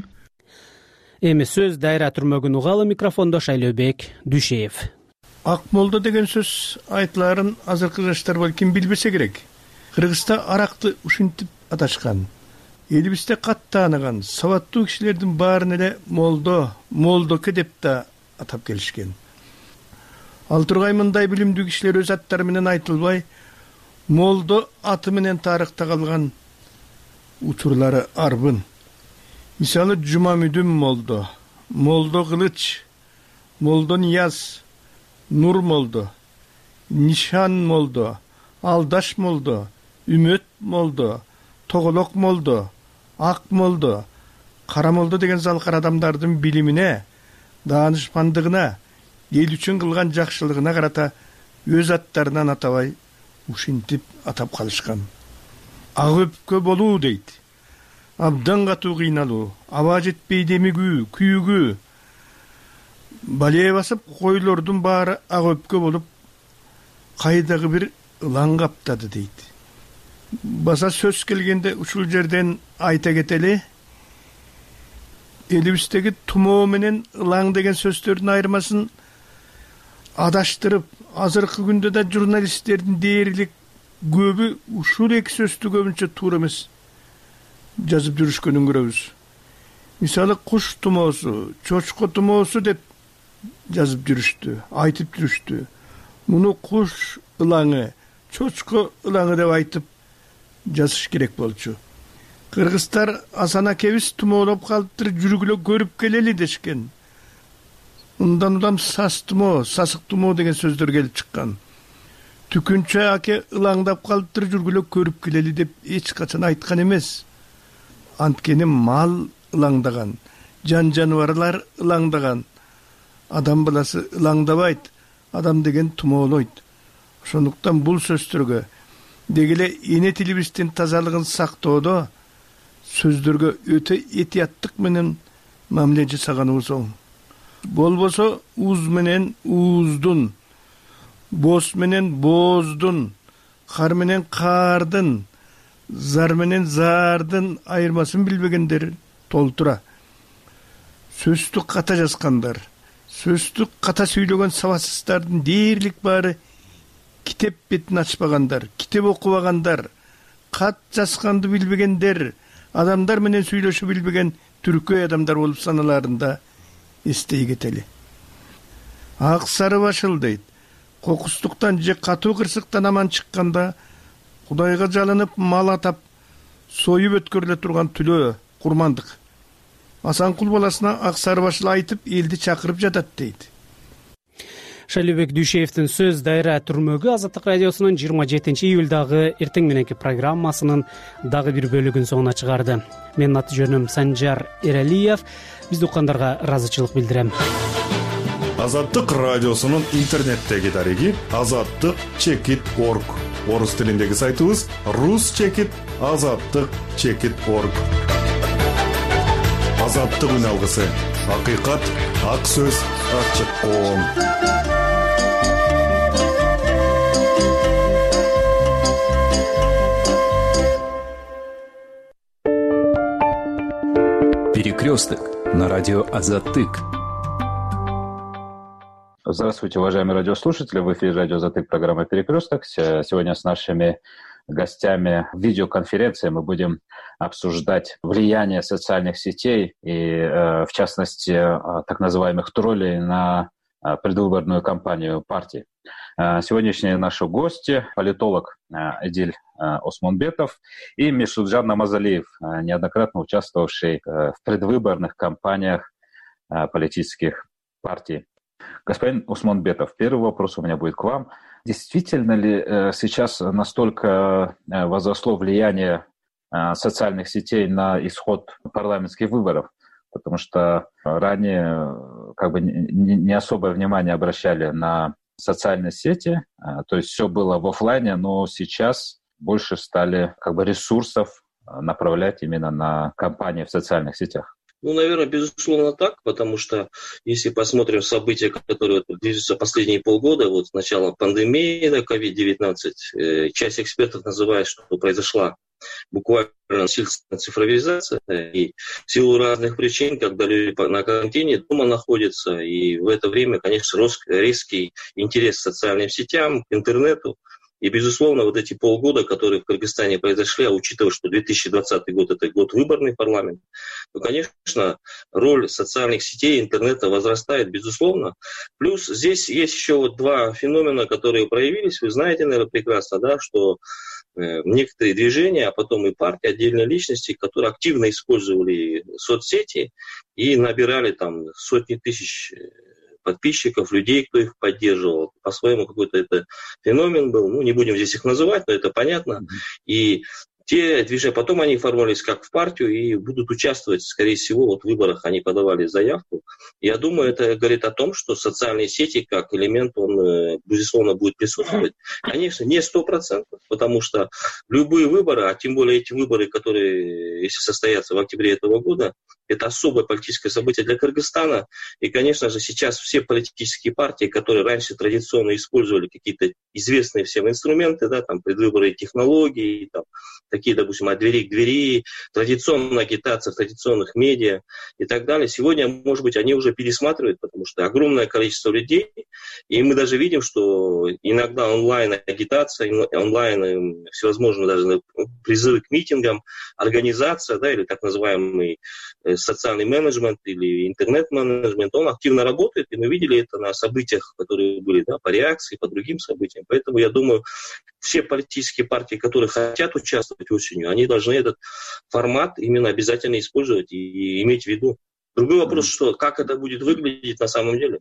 Эми сөз дайра түрмөгүн угалы, микрофондо Шайлообек Дүшеев. Ак молдо деген сөз айтыларын азыркы жаштар балким билбесе керек. Кыргызста аракты ушинтип аташкан. Элибизде кат тааныган сабаттуу кишилердин баарын эле молдоке деп да атап келишкен. Ал тургай мындай билимдүү кишилер өз аттары менен айтылбай, молдо аты менен тарыхта калган учурлары арбын. Мисалы Жумамүдүн молдо, молдо Кылыч, молдо Нияз, Нур молдо, Нишан молдо, Алдаш молдо, Үмөт молдо, Тоголок молдо, Ак молдо, Кара молдо деген залкар адамдардын билимине, даанышмандыгына, эл үчүн кылган жакшылыгына карата өз аттарынан атабай ушинтип атап калышкан. Ак өпкө болуу дейт. Абдан катуу кыйналуу, аба жетпей демигүү, күйүгүү. Балее басып койлордун баары ак өпкө болуп, кайдагы бир ылаң каптады дейт. Баса сөз келгенде ушул жерден айта кетели, элибиздеги тумоо менен ылаң деген сөздөрдүн айырмасын адаштырып, азыркы күндө да журналисттердин дээрлик көбү ушул эки сөздү көбүнчө туура эмес жазып жүрүшкөнүн көрөбүз. Мисалы куш тумоосу, чочко тумоосу деп жазып жүрүштү, айтып жүрүштү. Муну куш ылаңы, чочко ылаңы деп айтып жазыш керек болчу. Кыргыздар Асан акебиз тумоолоп калыптыр, жүргүлө көрүп келели дешкен. Ундан удам сас тумоо, сасык тумоо деген сөздөр келип чыккан. Түкүнчө аке ылаңдап калыптыр, жүргүлө көрүп келели деп эч качан айткан эмес. Анткени мал ылаңдаган, жан-жаныбарлар ылаңдаган. Адам баласы ылаңдабайт, адам деген тумоолойт. Ошондуктан бул сөздөргө дегеле эне тилибиздин тазалыгын сактоодо сөздөргө өтө этияттык менен мамиле жасаганыбыз оң. Болбосо уз менен ууздун, боз менен бооздун, кар менен каардын, зар менен зардын айырмасын билбегендер толтура. Сөздү ката жазгандар, сөздү ката сүйлөгөн сабатсыздардын дээрлик баары китеп бетин ачпагандар, китеп окубагандар, кат жазганды билбегендер, адамдар менен сүйлөшүп билбеген түркөй адамдар болуп саналарында эстей кетели. Ак сары башыл дейт. Кокустуктан же катуу кырсыктан аман чыкканда Кудайга жалынып мал атап союп өткөрүлө турган түлөө курмандык. Асанкул баласына ак сары башыл айтып элди чакырып жатат дейт. Шайлообек Дүйшеевдин сөз дайра түрмөгү Азаттык радиосунун 27 июлдагы эртең мененки программасынын дагы бир бөлүгүн соңуна чыгарды. Менин аты жөнүм Санжар Эралиев. Бизди уккандарга ыраазычылык билдирем. Азаттык радиосунун интернеттеги дареги azattik.org. Орус тилиндеги сайтыбыз rus.azattik.org. Азаттык үн алгысы. Акыйкат, ак сөз, ачык коом. Перекресток на радио Азаттык. Здравствуйте, уважаемые радиослушатели. В эфире радио Азаттык, программа «Перекресток». Сегодня с нашими гостями в видеоконференции мы будем обсуждать влияние социальных сетей и, в частности, так называемых троллей на предвыборную кампанию партии. Сегодняшние наши гости – политолог Эдиль Осмонбетов и Мишутжан Намазалиев, неоднократно участвовавший в предвыборных кампаниях политических партий. Господин Осмонбетов, первый вопрос у меня будет к вам. Действительно ли сейчас настолько возросло влияние социальных сетей на исход парламентских выборов? Потому что ранее не особое внимание обращали на социальные сети, то есть все было в офлайне, но сейчас больше стали ресурсов направлять именно на кампании в социальных сетях. Наверное, безусловно так, потому что если посмотрим события, которые движутся последние полгода, с начала пандемии, COVID-19, часть экспертов называет, что произошла буквально насильственная цифровизация, и в силу разных причин, когда люди на карантине дома находятся, и в это время, конечно, рос резкий интерес к социальным сетям, к интернету. И, безусловно, эти полгода, которые в Кыргызстане произошли, а учитывая, что 2020 год – это год выборный парламент, то, конечно, роль социальных сетей и интернета возрастает, безусловно. Плюс здесь есть еще два феномена, которые проявились. Вы знаете, наверное, прекрасно, что некоторые движения, а потом и партии, отдельные личности, которые активно использовали соцсети и набирали сотни тысяч подписчиков, людей, кто их поддерживал. По-своему какой-то это феномен был. Не будем здесь их называть, но это понятно. И те движения, потом они формировались как в партию и будут участвовать, скорее всего, в выборах. Они подавали заявку. Я думаю, это говорит о том, что социальные сети как элемент, он, безусловно, будет присутствовать. Конечно, не 100%, потому что любые выборы, а тем более эти выборы, которые, если состоятся в октябре этого года, это особое политическое событие для Кыргызстана. И, конечно же, сейчас все политические партии, которые раньше традиционно использовали какие-то известные всем инструменты, предвыборные технологии, такие, допустим, от двери к двери, традиционная агитация в традиционных медиа и так далее. Сегодня, может быть, они уже пересматривают, потому что огромное количество людей, и мы даже видим, что иногда онлайн-агитация, онлайн всевозможные даже призывы к митингам, организация, или так называемый социальный менеджмент или интернет-менеджмент, он активно работает, и мы видели это на событиях, которые были по реакции, по другим событиям. Поэтому я думаю, все политические партии, которые хотят участвовать осенью, они должны этот формат именно обязательно использовать и иметь в виду. Другой вопрос, что как это будет выглядеть на самом деле.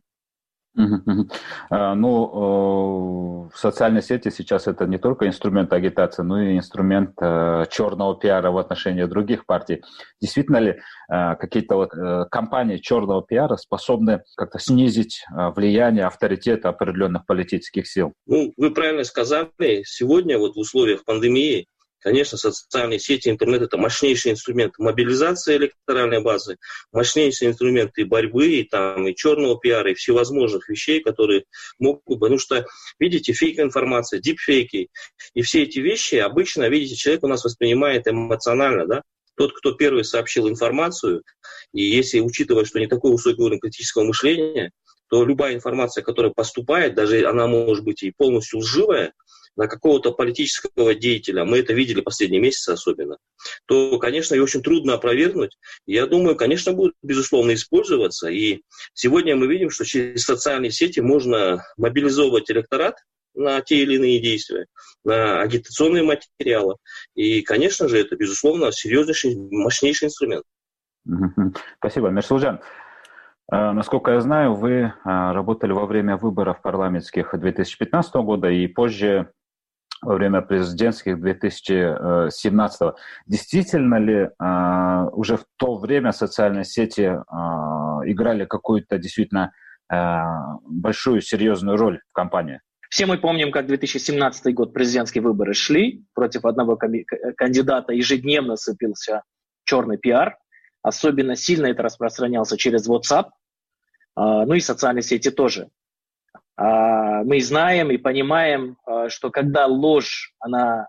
Социальные сети сейчас это не только инструмент агитации, но и инструмент черного пиара в отношении других партий. Действительно ли какие-то кампании черного пиара способны как-то снизить влияние, авторитет определенных политических сил? Вы правильно сказали. Сегодня в условиях пандемии, конечно, социальные сети, интернет – это мощнейший инструмент мобилизации электоральной базы, мощнейший инструмент и борьбы, и черного пиара, и всевозможных вещей, которые могут быть. Потому что, видите, фейк-информация, дипфейки, и все эти вещи обычно, видите, человек у нас воспринимает эмоционально, Тот, кто первый сообщил информацию, и если учитывать, что не такой высокий уровень критического мышления, то любая информация, которая поступает, даже она может быть и полностью лживая, на какого-то политического деятеля, мы это видели последние месяцы особенно, то, конечно, ее очень трудно опровергнуть. Я думаю, конечно, будет, безусловно, использоваться. И сегодня мы видим, что через социальные сети можно мобилизовывать электорат на те или иные действия, на агитационные материалы. И, конечно же, это, безусловно, серьезнейший, мощнейший инструмент. Спасибо. Мирсулжан, насколько я знаю, вы работали во время выборов парламентских 2015 года и позже во время президентских 2017. Действительно ли уже в то время социальные сети играли какую-то действительно большую, серьезную роль в кампании? Все мы помним, как 2017 год президентские выборы шли. Против одного кандидата ежедневно сыпался черный пиар. Особенно сильно это распространялся через WhatsApp, ну и социальные сети тоже. Мы знаем и понимаем, что когда ложь, она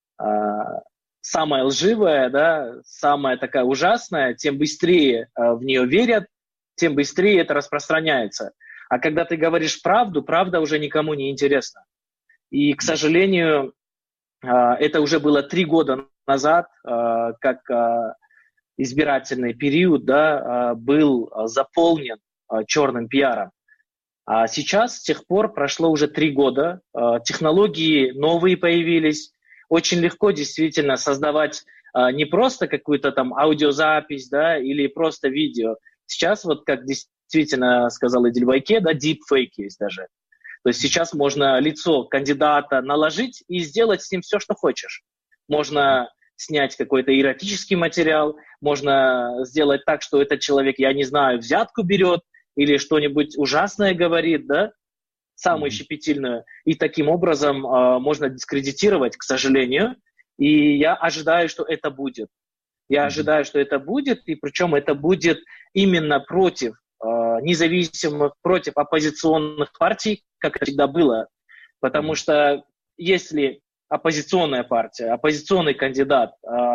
самая лживая, да, самая такая ужасная, тем быстрее в нее верят, тем быстрее это распространяется. А когда ты говоришь правду, правда уже никому не интересна. И, к сожалению, это уже было 3 года назад, как избирательный период, да, был заполнен черным пиаром. А сейчас, с тех пор, прошло уже 3 года, технологии новые появились. Очень легко действительно создавать не просто какую-то там аудиозапись, да, или просто видео. Сейчас, вот как действительно сказал Эдиль Байке, да, deepfake есть даже. То есть сейчас можно лицо кандидата наложить и сделать с ним все, что хочешь. Можно снять какой-то эротический материал, можно сделать так, что этот человек, я не знаю, взятку берет или что-нибудь ужасное говорит, да, самую щепетильную. И таким образом можно дискредитировать, к сожалению. И я ожидаю, что это будет. Я ожидаю, что это будет, и причем это будет именно против независимых, против оппозиционных партий, как это всегда было. Потому что если оппозиционная партия, оппозиционный кандидат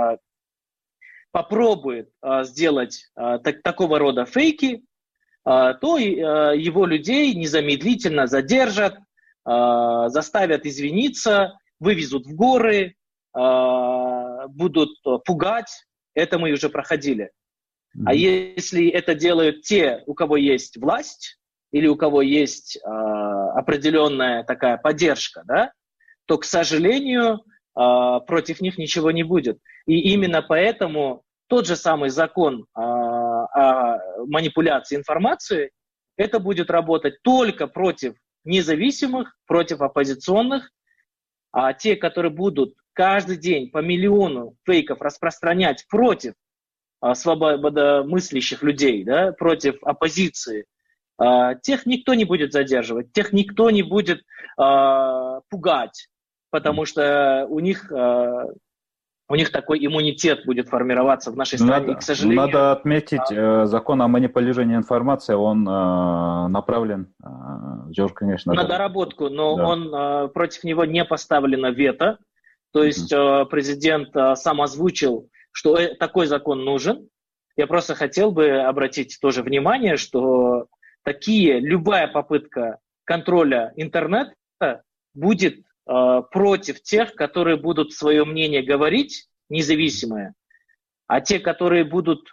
попробует сделать такого рода фейки, то его людей незамедлительно задержат, заставят извиниться, вывезут в горы, будут пугать. Это мы уже проходили. А если это делают те, у кого есть власть, или у кого есть определенная такая поддержка, да, то, к сожалению, против них ничего не будет. И именно поэтому тот же самый закон о манипуляции информацией, это будет работать только против независимых, против оппозиционных, а те, которые будут каждый день по миллиону фейков распространять против свободомыслящих людей, да, против оппозиции, тех никто не будет задерживать, тех никто не будет пугать, потому что у них такой иммунитет будет формироваться в нашей стране. И, к сожалению, надо отметить, закон о манипулировании информацией, он направлен, конечно, на доработку, но да. Он против него не поставлено вето. То есть президент сам озвучил, что такой закон нужен. Я просто хотел бы обратить тоже внимание, что любая попытка контроля интернета будет против тех, которые будут свое мнение говорить, независимые, а те, которые будут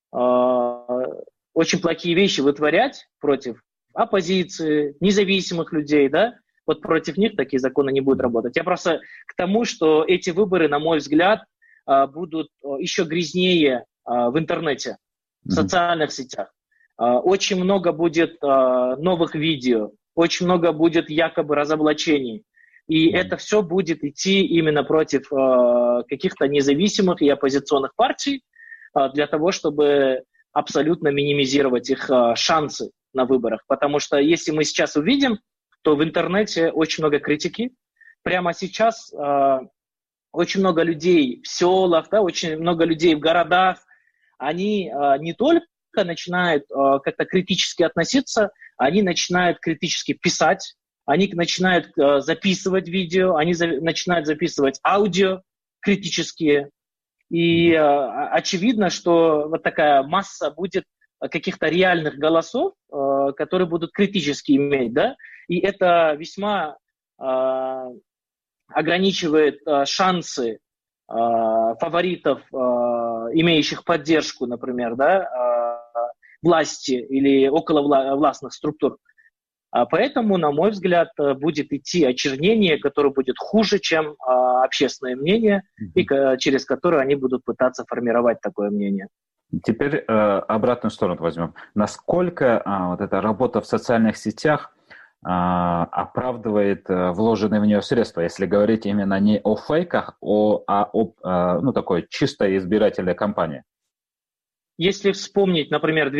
очень плохие вещи вытворять против оппозиции, независимых людей, да, вот против них такие законы не будут работать. Я просто к тому, что эти выборы, на мой взгляд, будут еще грязнее в интернете, в социальных сетях. Очень много будет новых видео, очень много будет якобы разоблачений. И это все будет идти именно против каких-то независимых и оппозиционных партий для того, чтобы абсолютно минимизировать их шансы на выборах. Потому что если мы сейчас увидим, то в интернете очень много критики. Прямо сейчас очень много людей в селах, да, очень много людей в городах, они не только начинают как-то критически относиться, они начинают критически писать, они начинают записывать видео, они начинают записывать аудио критические. И очевидно, что вот такая масса будет каких-то реальных голосов, которые будут критически иметь, да, и это весьма ограничивает шансы фаворитов, имеющих поддержку, например, власти или околовластных структур. Поэтому, на мой взгляд, будет идти очернение, которое будет хуже, чем общественное мнение, и через которое они будут пытаться формировать такое мнение. Теперь обратную сторону возьмем. Насколько вот эта работа в социальных сетях оправдывает вложенные в нее средства, если говорить именно не о фейках, а о такой чистой избирательной кампании? Если вспомнить, например,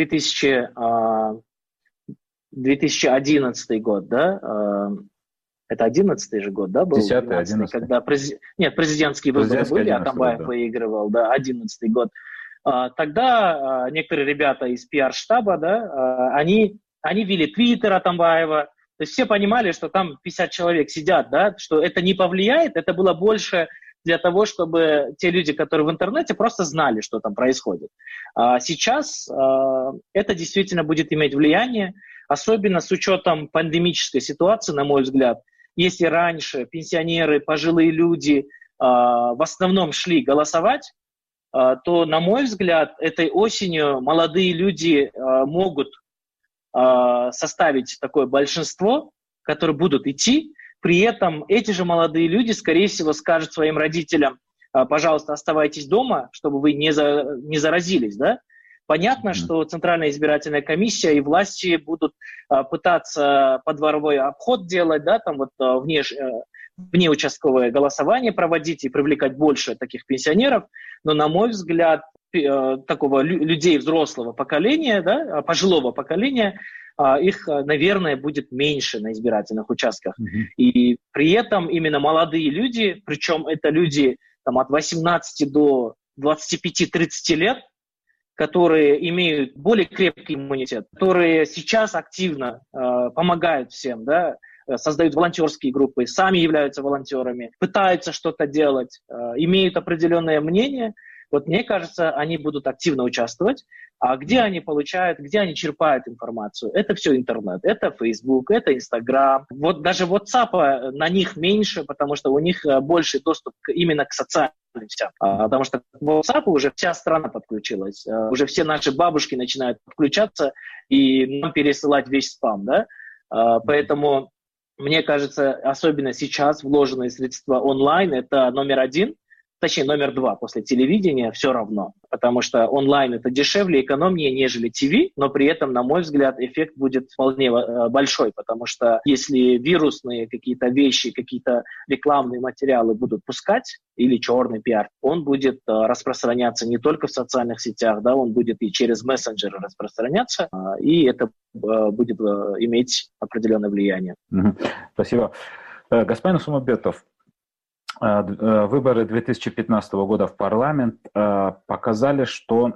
2011 год, это 11-й же год, был? 10-й, когда президентские выборы были, Атамбаев выигрывал, 11-й год. Тогда некоторые ребята из пиар-штаба, они вели твиттер Атамбаева, то есть все понимали, что там 50 человек сидят, что это не повлияет, это было больше для того, чтобы те люди, которые в интернете, просто знали, что там происходит. Сейчас это действительно будет иметь влияние, особенно с учетом пандемической ситуации, на мой взгляд. Если раньше пенсионеры, пожилые люди в основном шли голосовать, то, на мой взгляд, этой осенью молодые люди могут составить такое большинство, которые будут идти. При этом эти же молодые люди, скорее всего, скажут своим родителям: пожалуйста, оставайтесь дома, чтобы вы не заразились. Понятно, что Центральная избирательная комиссия и власти будут пытаться подворовой обход делать, внеучастковое голосование проводить и привлекать больше таких пенсионеров. Но, на мой взгляд, такого людей взрослого поколения, пожилого поколения, их, наверное, будет меньше на избирательных участках. И при этом именно молодые люди, причем это люди от 18 до 25-30 лет, которые имеют более крепкий иммунитет, которые сейчас активно помогают всем, создают волонтерские группы, сами являются волонтерами, пытаются что-то делать, имеют определенное мнение. Вот мне кажется, они будут активно участвовать. А где они получают, где они черпают информацию? Это все интернет, это Facebook, это Instagram. Вот даже WhatsApp на них меньше, потому что у них больше доступ именно к социальным сетям. Потому что к WhatsApp уже вся страна подключилась. Уже все наши бабушки начинают подключаться и нам пересылать весь спам. Поэтому, мне кажется, особенно сейчас вложенные средства онлайн – это номер один. Точнее, номер 2 после телевидения все равно, потому что онлайн это дешевле, экономнее, нежели ТВ, но при этом, на мой взгляд, эффект будет вполне большой, потому что если вирусные какие-то вещи, какие-то рекламные материалы будут пускать, или черный пиар, он будет распространяться не только в социальных сетях, он будет и через мессенджеры распространяться, и это будет иметь определенное влияние. Спасибо. Господин Сумабетов, выборы 2015 года в парламент показали, что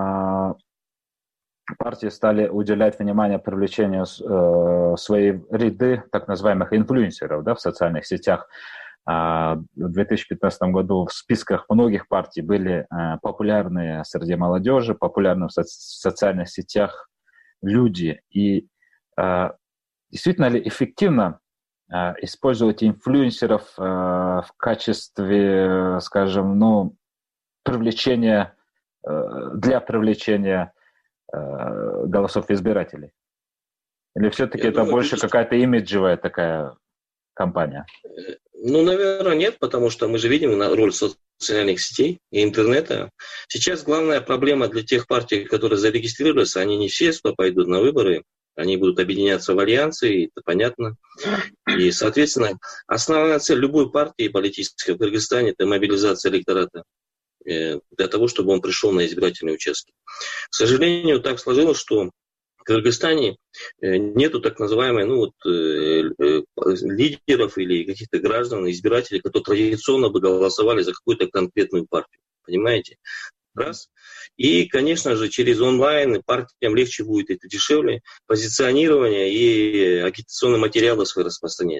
партии стали уделять внимание привлечению в свои ряды так называемых инфлюенсеров в социальных сетях. В 2015 году в списках многих партий были популярные среди молодежи, популярные в социальных сетях люди. И действительно ли эффективно использовать инфлюенсеров в качестве, скажем, привлечения, для привлечения голосов избирателей? Или все-таки это больше какая-то имиджевая такая кампания? Наверное, нет, потому что мы же видим роль социальных сетей и интернета. Сейчас главная проблема для тех партий, которые зарегистрировались, они не все пойдут на выборы. Они будут объединяться в альянсы, это понятно. И, соответственно, основная цель любой партии политической в Кыргызстане – это мобилизация электората для того, чтобы он пришел на избирательные участки. К сожалению, так сложилось, что в Кыргызстане нету так называемых лидеров или каких-то граждан, избирателей, которые традиционно бы голосовали за какую-то конкретную партию. Понимаете? Раз. И, конечно же, через онлайн партиям легче будет, это дешевле, позиционирование и агитационные материалы свои распространять.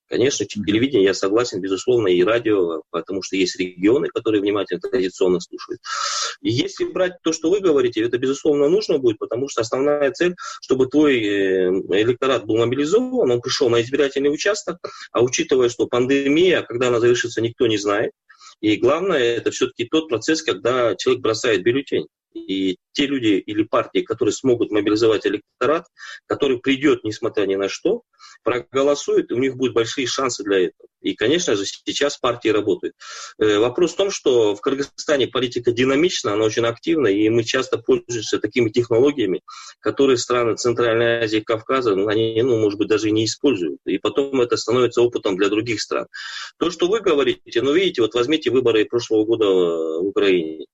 Конечно, телевидение, я согласен, безусловно, и радио, потому что есть регионы, которые внимательно, традиционно слушают. И если брать то, что вы говорите, это, безусловно, нужно будет, потому что основная цель, чтобы твой электорат был мобилизован, он пришел на избирательный участок, а учитывая, что пандемия, когда она завершится, никто не знает, и главное, это все-таки тот процесс, когда человек бросает бюллетень. И те люди или партии, которые смогут мобилизовать электорат, который придет, несмотря ни на что, проголосует, у них будут большие шансы для этого. И, конечно же, сейчас партии работают. Вопрос в том, что в Кыргызстане политика динамична, она очень активна, и мы часто пользуемся такими технологиями, которые страны Центральной Азии и Кавказа, они, может быть, даже и не используют. И потом это становится опытом для других стран. То, что вы говорите, видите, вот возьмите выборы прошлого года в Украине.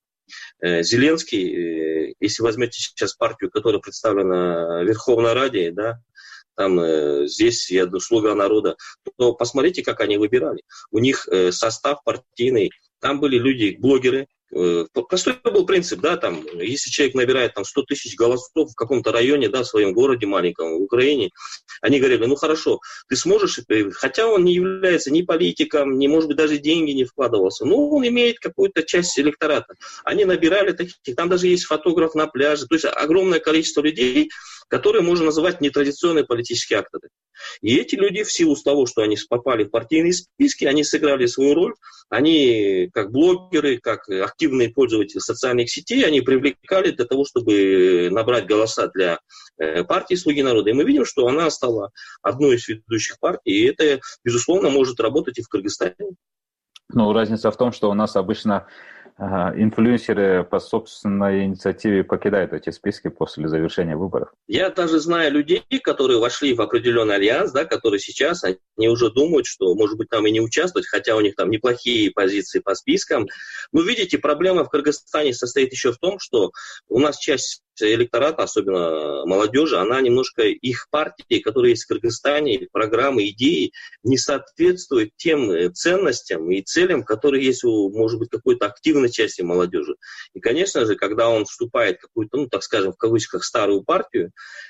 Зеленский, если возьмете сейчас партию, которая представлена в Верховной Раде, да, там здесь я слуга народа, то посмотрите, как они выбирали. У них состав партийный, там были люди, блогеры. Простой был принцип, да, там, если человек набирает там 100 тысяч голосов в каком-то районе, да, в своем городе маленьком, в Украине, они говорили, хорошо, ты сможешь, хотя он не является ни политиком, ни, может быть, даже деньги не вкладывался, но он имеет какую-то часть электората. Они набирали таких, там даже есть фотограф на пляже, то есть огромное количество людей, которые можно называть нетрадиционные политические акторы. И эти люди в силу того, что они попали в партийные списки, они сыграли свою роль, они как блогеры, как активные пользователи социальных сетей, они привлекали для того, чтобы набрать голоса для партии «Слуги народа». И мы видим, что она стала одной из ведущих партий, и это, безусловно, может работать и в Кыргызстане. Разница в том, что у нас обычно инфлюенсеры по собственной инициативе покидают эти списки после завершения выборов. Я даже знаю людей, которые вошли в определенный альянс, да, которые сейчас, они уже думают, что, может быть, там и не участвовать, хотя у них там неплохие позиции по спискам. Но, видите, проблема в Кыргызстане состоит еще в том, что у нас часть электората, особенно молодежи, она немножко, их партии, которые есть в Кыргызстане, программы, идеи, не соответствуют тем ценностям и целям, которые есть у, может быть, какой-то активной части молодежи. И, конечно же, когда он вступает в какую-то, так скажем, в кавычках, старую партию,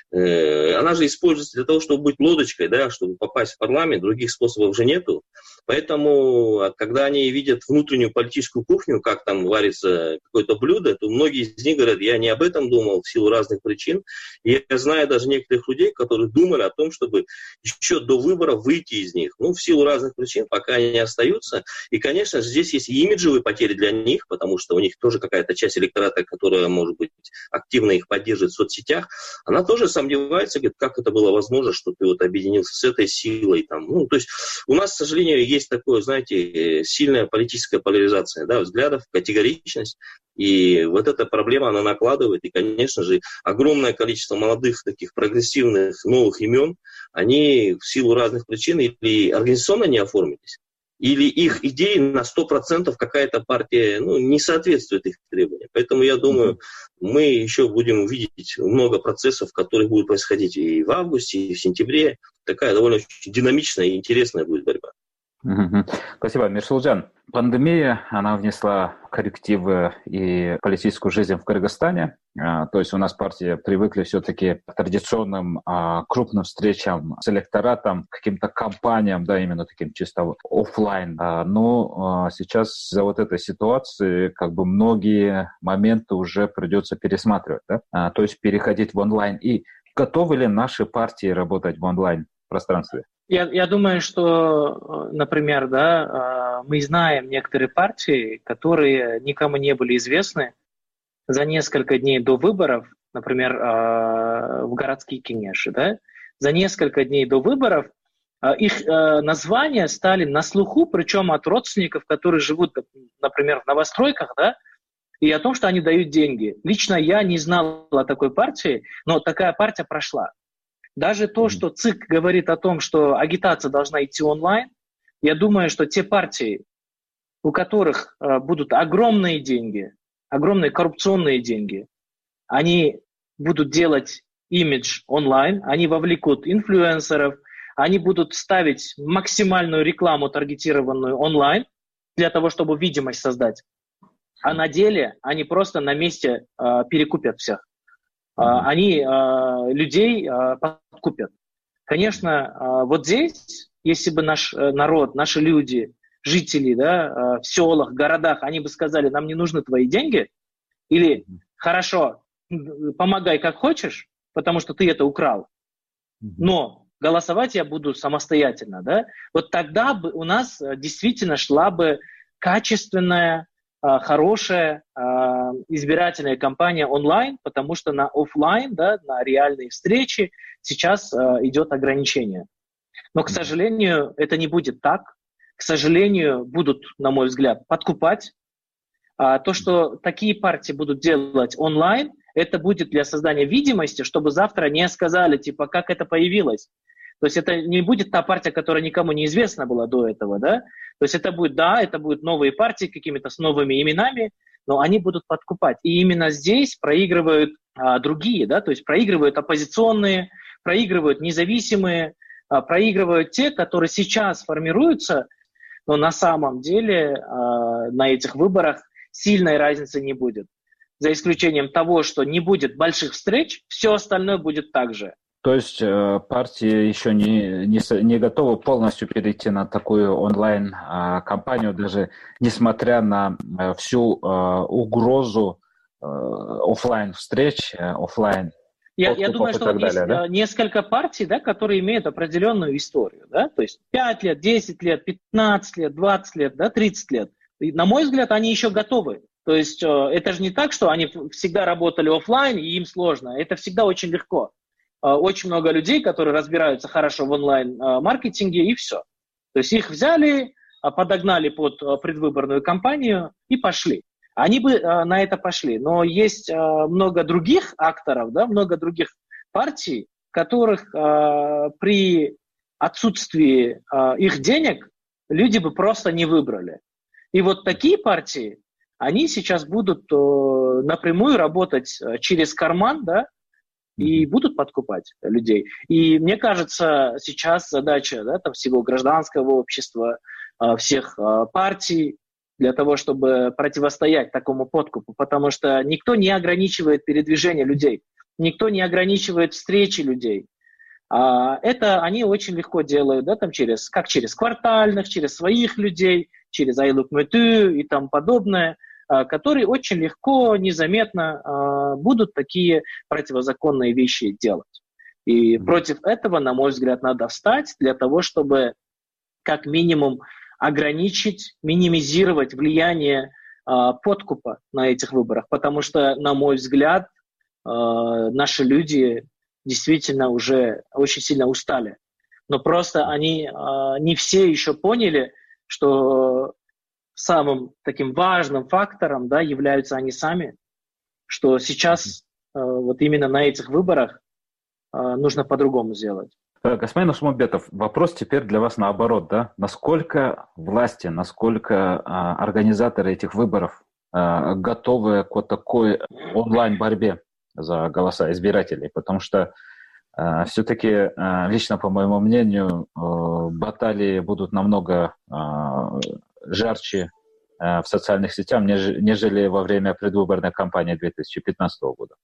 она же используется для того, чтобы быть лодочкой, да, чтобы попасть в парламент, других способов же нету. Поэтому, когда они видят внутреннюю политическую кухню, как там варится какое-то блюдо, то многие из них говорят, я не об этом думал в силу разных причин. И я знаю даже некоторых людей, которые думали о том, чтобы еще до выборов выйти из них. В силу разных причин, пока они не остаются. И, конечно, здесь есть и имиджевые потери для них, потому что у них тоже какая-то часть электората, которая, может быть, активно их поддерживает в соцсетях, она тоже сомневается, говорит, как это было возможно, что ты вот объединился с этой силой. Там. То есть у нас, к сожалению, есть такое, знаете, сильная политическая поляризация, да, взглядов, категоричность. И вот эта проблема, она накладывает. И, конечно же, огромное количество молодых, таких прогрессивных, новых имен, они в силу разных причин или организационно не оформились, или их идеи на 100% какая-то партия не соответствует их требованиям. Поэтому я думаю, мы еще будем видеть много процессов, которые будут происходить и в августе, и в сентябре. Такая довольно динамичная и интересная будет борьба. Спасибо, Мирсулжан. Пандемия, она внесла коррективы и политическую жизнь в Кыргызстане. То есть у нас партии привыкли все-таки к традиционным крупным встречам с электоратом, к каким-то кампаниям, да, именно таким чисто офлайн. Но сейчас из-за вот этой ситуации многие моменты уже придется пересматривать, да? То есть переходить в онлайн. И готовы ли наши партии работать в онлайн-пространстве? Я думаю, что, например, да, мы знаем некоторые партии, которые никому не были известны за несколько дней до выборов, например, в городские кеңеши, да, за несколько дней до выборов их названия стали на слуху, причем от родственников, которые живут, например, в новостройках, да, и о том, что они дают деньги. Лично я не знал о такой партии, но такая партия прошла. Даже то, что ЦИК говорит о том, что агитация должна идти онлайн, я думаю, что те партии, у которых будут огромные деньги, огромные коррупционные деньги, они будут делать имидж онлайн, они вовлекут инфлюенсеров, они будут ставить максимальную рекламу, таргетированную онлайн, для того, чтобы видимость создать. А на деле они просто на месте перекупят всех. Они людей подкупят. Конечно, вот здесь если бы наш народ, наши люди, жители, да, в селах, городах, они бы сказали, нам не нужны твои деньги, или хорошо, помогай как хочешь, потому что ты это украл, но голосовать я буду самостоятельно, да, вот тогда бы у нас действительно шла бы качественная, хорошая избирательная кампания онлайн, потому что на офлайн, да, на реальные встречи сейчас идет ограничение. Но, к сожалению, это не будет так. К сожалению, будут, на мой взгляд, подкупать. То, что такие партии будут делать онлайн, это будет для создания видимости, чтобы завтра не сказали, типа, как это появилось. То есть это не будет та партия, которая никому не известна была до этого, да? То есть это будет, да, это будут новые партии какими-то с новыми именами, но они будут подкупать. И именно здесь проигрывают другие, да, то есть проигрывают оппозиционные, проигрывают независимые, проигрывают те, которые сейчас формируются, но на самом деле на этих выборах сильной разницы не будет. За исключением того, что не будет больших встреч, все остальное будет так же. То есть партии еще не готовы полностью перейти на такую онлайн-кампанию, даже несмотря на всю угрозу офлайн-встреч, офлайн. Я думаю, что вот есть несколько партий, да, которые имеют определенную историю. Да? То есть 5 лет, 10 лет, 15 лет, 20 лет, да, 30 лет. И, на мой взгляд, они еще готовы. То есть это же не так, что они всегда работали офлайн и им сложно. Это всегда очень легко. Очень много людей, которые разбираются хорошо в онлайн-маркетинге, и все. То есть их взяли, подогнали под предвыборную кампанию и пошли. Они бы на это пошли. Но есть много других акторов, да, много других партий, которых при отсутствии их денег люди бы просто не выбрали. И вот такие партии, они сейчас будут напрямую работать через карман, да, и будут подкупать людей. И мне кажется, сейчас задача, да, там, всего гражданского общества, всех партий для того, чтобы противостоять такому подкупу, потому что никто не ограничивает передвижение людей, никто не ограничивает встречи людей. Это они очень легко делают, да, там, через квартальных, через своих людей, через Айлук Мэту и тому подобное, которые очень легко, незаметно будут такие противозаконные вещи делать. И против этого, на мой взгляд, надо встать для того, чтобы как минимум ограничить, минимизировать влияние подкупа на этих выборах. Потому что, на мой взгляд, наши люди действительно уже очень сильно устали. Но просто они не все еще поняли, что самым таким важным фактором, да, являются они сами, что сейчас вот именно на этих выборах нужно по-другому сделать. Господин Ашмумбетов, вопрос теперь для вас наоборот, да? Насколько власти, насколько организаторы этих выборов готовы к вот такой онлайн-борьбе за голоса избирателей? Потому что все-таки, лично по моему мнению, баталии будут намного жарче в социальных сетях, нежели во время предвыборной кампании 2015 года.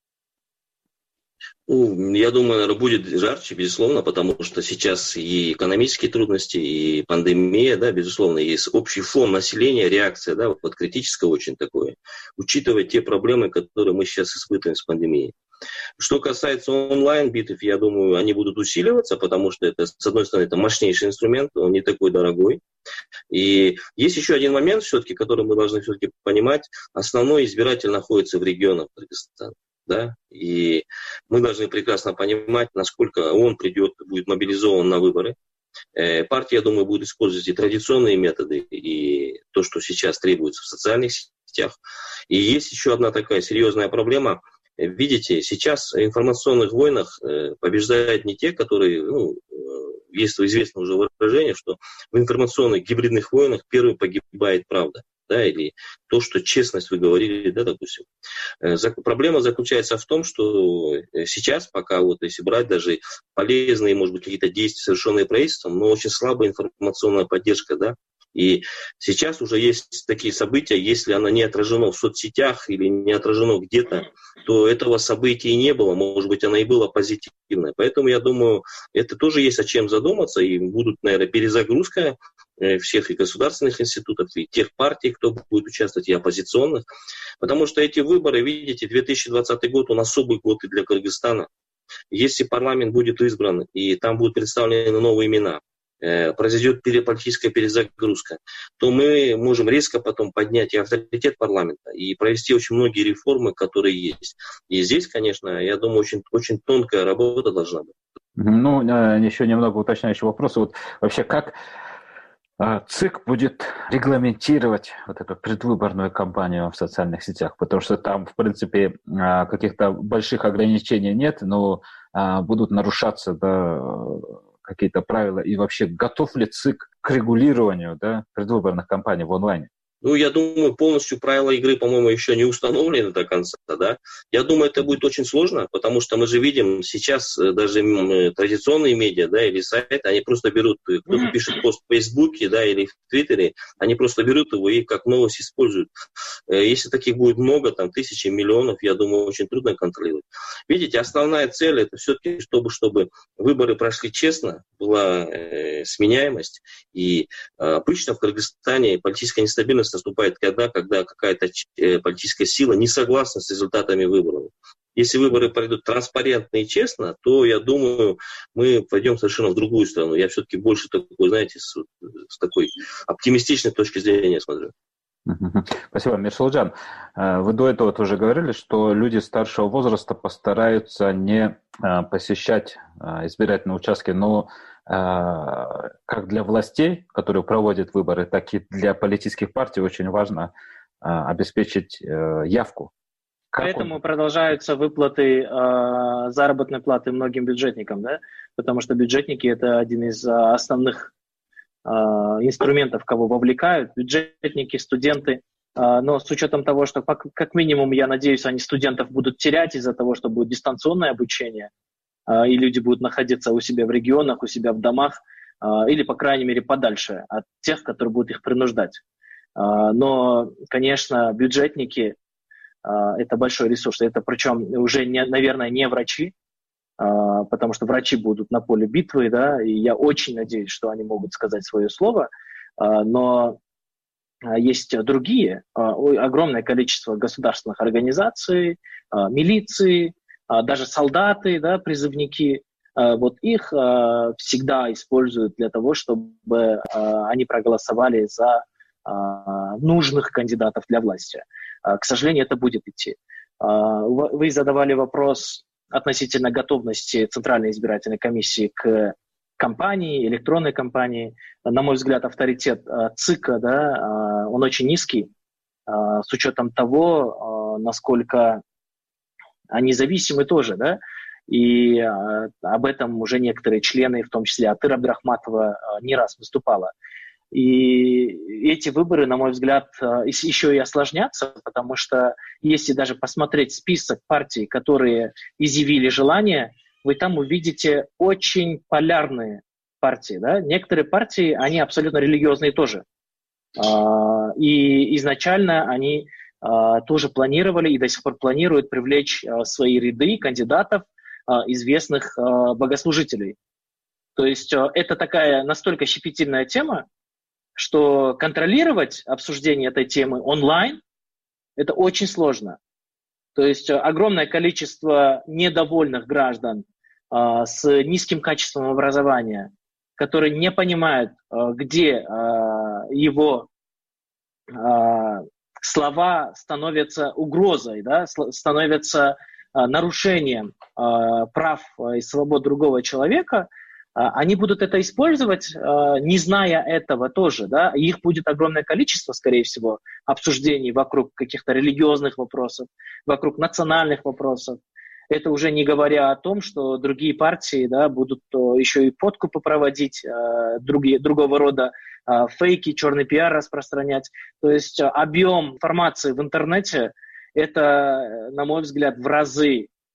Я думаю, наверное, будет жарче, безусловно, потому что сейчас и экономические трудности, и пандемия, да, безусловно, есть общий фон населения, реакция, да, вот критическая очень такое, учитывая те проблемы, которые мы сейчас испытываем с пандемией. Что касается онлайн-битв, я думаю, они будут усиливаться, потому что это, с одной стороны, это мощнейший инструмент, он не такой дорогой. И есть еще один момент, все-таки, который мы должны все-таки понимать. Основной избиратель находится в регионах Кыргызстана. Да? И мы должны прекрасно понимать, насколько он будет мобилизован на выборы. Партия, я думаю, будет использовать и традиционные методы, и то, что сейчас требуется в социальных сетях. И есть еще одна такая серьезная проблема. Видите, сейчас в информационных войнах побеждают не те, которые, есть известное уже выражение, что в информационных гибридных войнах первым погибает правда. Да, или то, что честность вы говорили, да, допустим. Проблема заключается в том, что сейчас, пока вот если брать даже полезные, может быть, какие-то действия, совершенные правительством, но очень слабая информационная поддержка, да, И сейчас уже есть такие события, если оно не отражено в соцсетях или не отражено где-то, то этого события и не было, может быть, оно и было позитивное. Поэтому я думаю, это тоже есть о чем задуматься, и будут, наверное, перезагрузка всех и государственных институтов, и тех партий, кто будет участвовать, и оппозиционных. Потому что эти выборы, видите, 2020 год, он особый год и для Кыргызстана. Если парламент будет избран, и там будут представлены новые имена, произойдет политическая перезагрузка, то мы можем резко потом поднять и авторитет парламента, и провести очень многие реформы, которые есть. И здесь, конечно, я думаю, очень, очень тонкая работа должна быть. Ну, еще немного уточняющих вопросов. Вот вообще, как ЦИК будет регламентировать вот эту предвыборную кампанию в социальных сетях? Потому что там, в принципе, каких-то больших ограничений нет, но будут нарушаться, да, какие-то правила. И вообще, готов ли ЦИК к регулированию, да, предвыборных кампаний в онлайне? Ну, я думаю, полностью правила игры, по-моему, еще не установлены до конца, да. Я думаю, это будет очень сложно, потому что мы же видим сейчас даже традиционные медиа, да, или сайты, они просто берут, кто-то пишет пост в Фейсбуке, да, или в Твиттере, они просто берут его и как новость используют. Если таких будет много, там, тысячи, миллионов, я думаю, очень трудно контролировать. Видите, основная цель это все-таки, чтобы выборы прошли честно, была сменяемость, и обычно в Кыргызстане политическая нестабильность наступает когда какая-то политическая сила не согласна с результатами выборов. Если выборы пройдут транспарентно и честно, то, я думаю, мы пойдем совершенно в другую сторону. Я все-таки больше такой, знаете, с такой оптимистичной точки зрения смотрю. Спасибо, Мирсулджан. Вы до этого тоже говорили, что люди старшего возраста постараются не посещать избирательные участки, но как для властей, которые проводят выборы, так и для политических партий очень важно обеспечить явку. Поэтому продолжаются выплаты заработной платы многим бюджетникам, да? Потому что бюджетники – это один из основных инструментов, кого вовлекают. Бюджетники, студенты. Но с учетом того, что как минимум, я надеюсь, они студентов будут терять из-за того, что будет дистанционное обучение, и люди будут находиться у себя в регионах, у себя в домах, или, по крайней мере, подальше от тех, которые будут их принуждать. Но, конечно, бюджетники – это большой ресурс. Это причем уже, наверное, не врачи, потому что врачи будут на поле битвы, да, и я очень надеюсь, что они могут сказать свое слово, но есть другие, огромное количество государственных организаций, милиции, даже солдаты, да, призывники, вот их всегда используют для того, чтобы они проголосовали за нужных кандидатов для власти. К сожалению, это будет идти. Вы задавали вопрос относительно готовности Центральной избирательной комиссии к кампании, электронной кампании. На мой взгляд, авторитет ЦИКа, да, он очень низкий, с учетом того, насколько они зависимы тоже, да, и об этом уже некоторые члены, в том числе Атыр Абдрахматова, не раз выступала. И эти выборы, на мой взгляд, еще и осложнятся, потому что если даже посмотреть список партий, которые изъявили желание, вы там увидите очень полярные партии. Да? Некоторые партии, они абсолютно религиозные тоже. И изначально они тоже планировали и до сих пор планируют привлечь в свои ряды кандидатов известных богослужителей. То есть это такая настолько щепетильная тема, что контролировать обсуждение этой темы онлайн – это очень сложно. То есть огромное количество недовольных граждан с низким качеством образования, которые не понимают, где его слова становятся угрозой, да, становятся нарушением прав и свобод другого человека, они будут это использовать, не зная этого тоже. Да? Их будет огромное количество, скорее всего, обсуждений вокруг каких-то религиозных вопросов, вокруг национальных вопросов. Это уже не говоря о том, что другие партии, да, будут еще и подкупы проводить, другого рода фейки, черный пиар распространять. То есть объем информации в интернете – это, на мой взгляд, в разы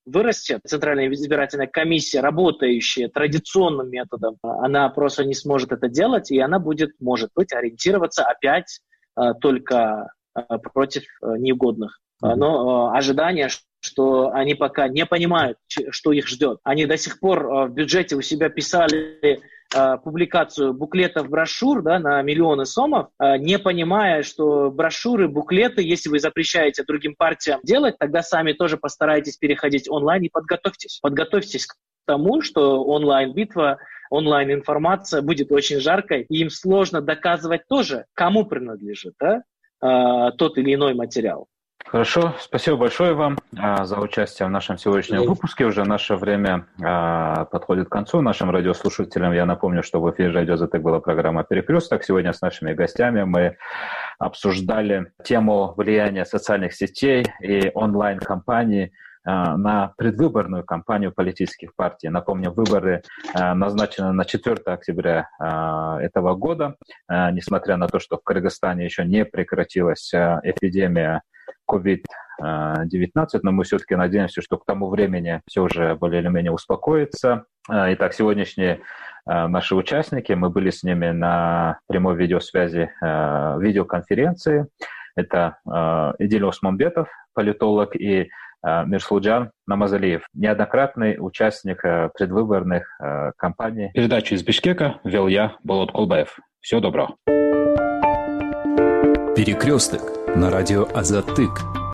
вырастет. Центральная избирательная комиссия, работающая традиционным методом, она просто не сможет это делать, и она будет, может быть, ориентироваться опять только против неугодных. Но ожидание, что они пока не понимают, что их ждет. Они до сих пор в бюджете у себя писали публикацию буклетов, брошюр, да, на миллионы сомов, не понимая, что брошюры, буклеты, если вы запрещаете другим партиям делать, тогда сами тоже постарайтесь переходить онлайн и подготовьтесь. Подготовьтесь к тому, что онлайн-битва, онлайн-информация будет очень жаркой, и им сложно доказывать тоже, кому принадлежит, да, тот или иной материал. Хорошо, спасибо большое вам за участие в нашем сегодняшнем выпуске. Уже наше время подходит к концу. Нашим радиослушателям я напомню, что в эфире «Радио АЗАТык» была программа «Перекресток». Сегодня с нашими гостями мы обсуждали тему влияния социальных сетей и онлайн-компаний на предвыборную кампанию политических партий. Напомню, выборы назначены на 4 октября этого года. Несмотря на то, что в Кыргызстане еще не прекратилась эпидемия COVID-19, но мы все-таки надеемся, что к тому времени все уже более или менее успокоится. Итак, сегодняшние наши участники, мы были с ними на прямой видеосвязи, видеоконференции. Это Идил Осмонбетов, политолог, и Мирсулджан Намазалиев, неоднократный участник предвыборных кампаний. Передачу из Бишкека вел я, Болот Колбаев. Всего доброго. Перекресток на радио АЗАТык.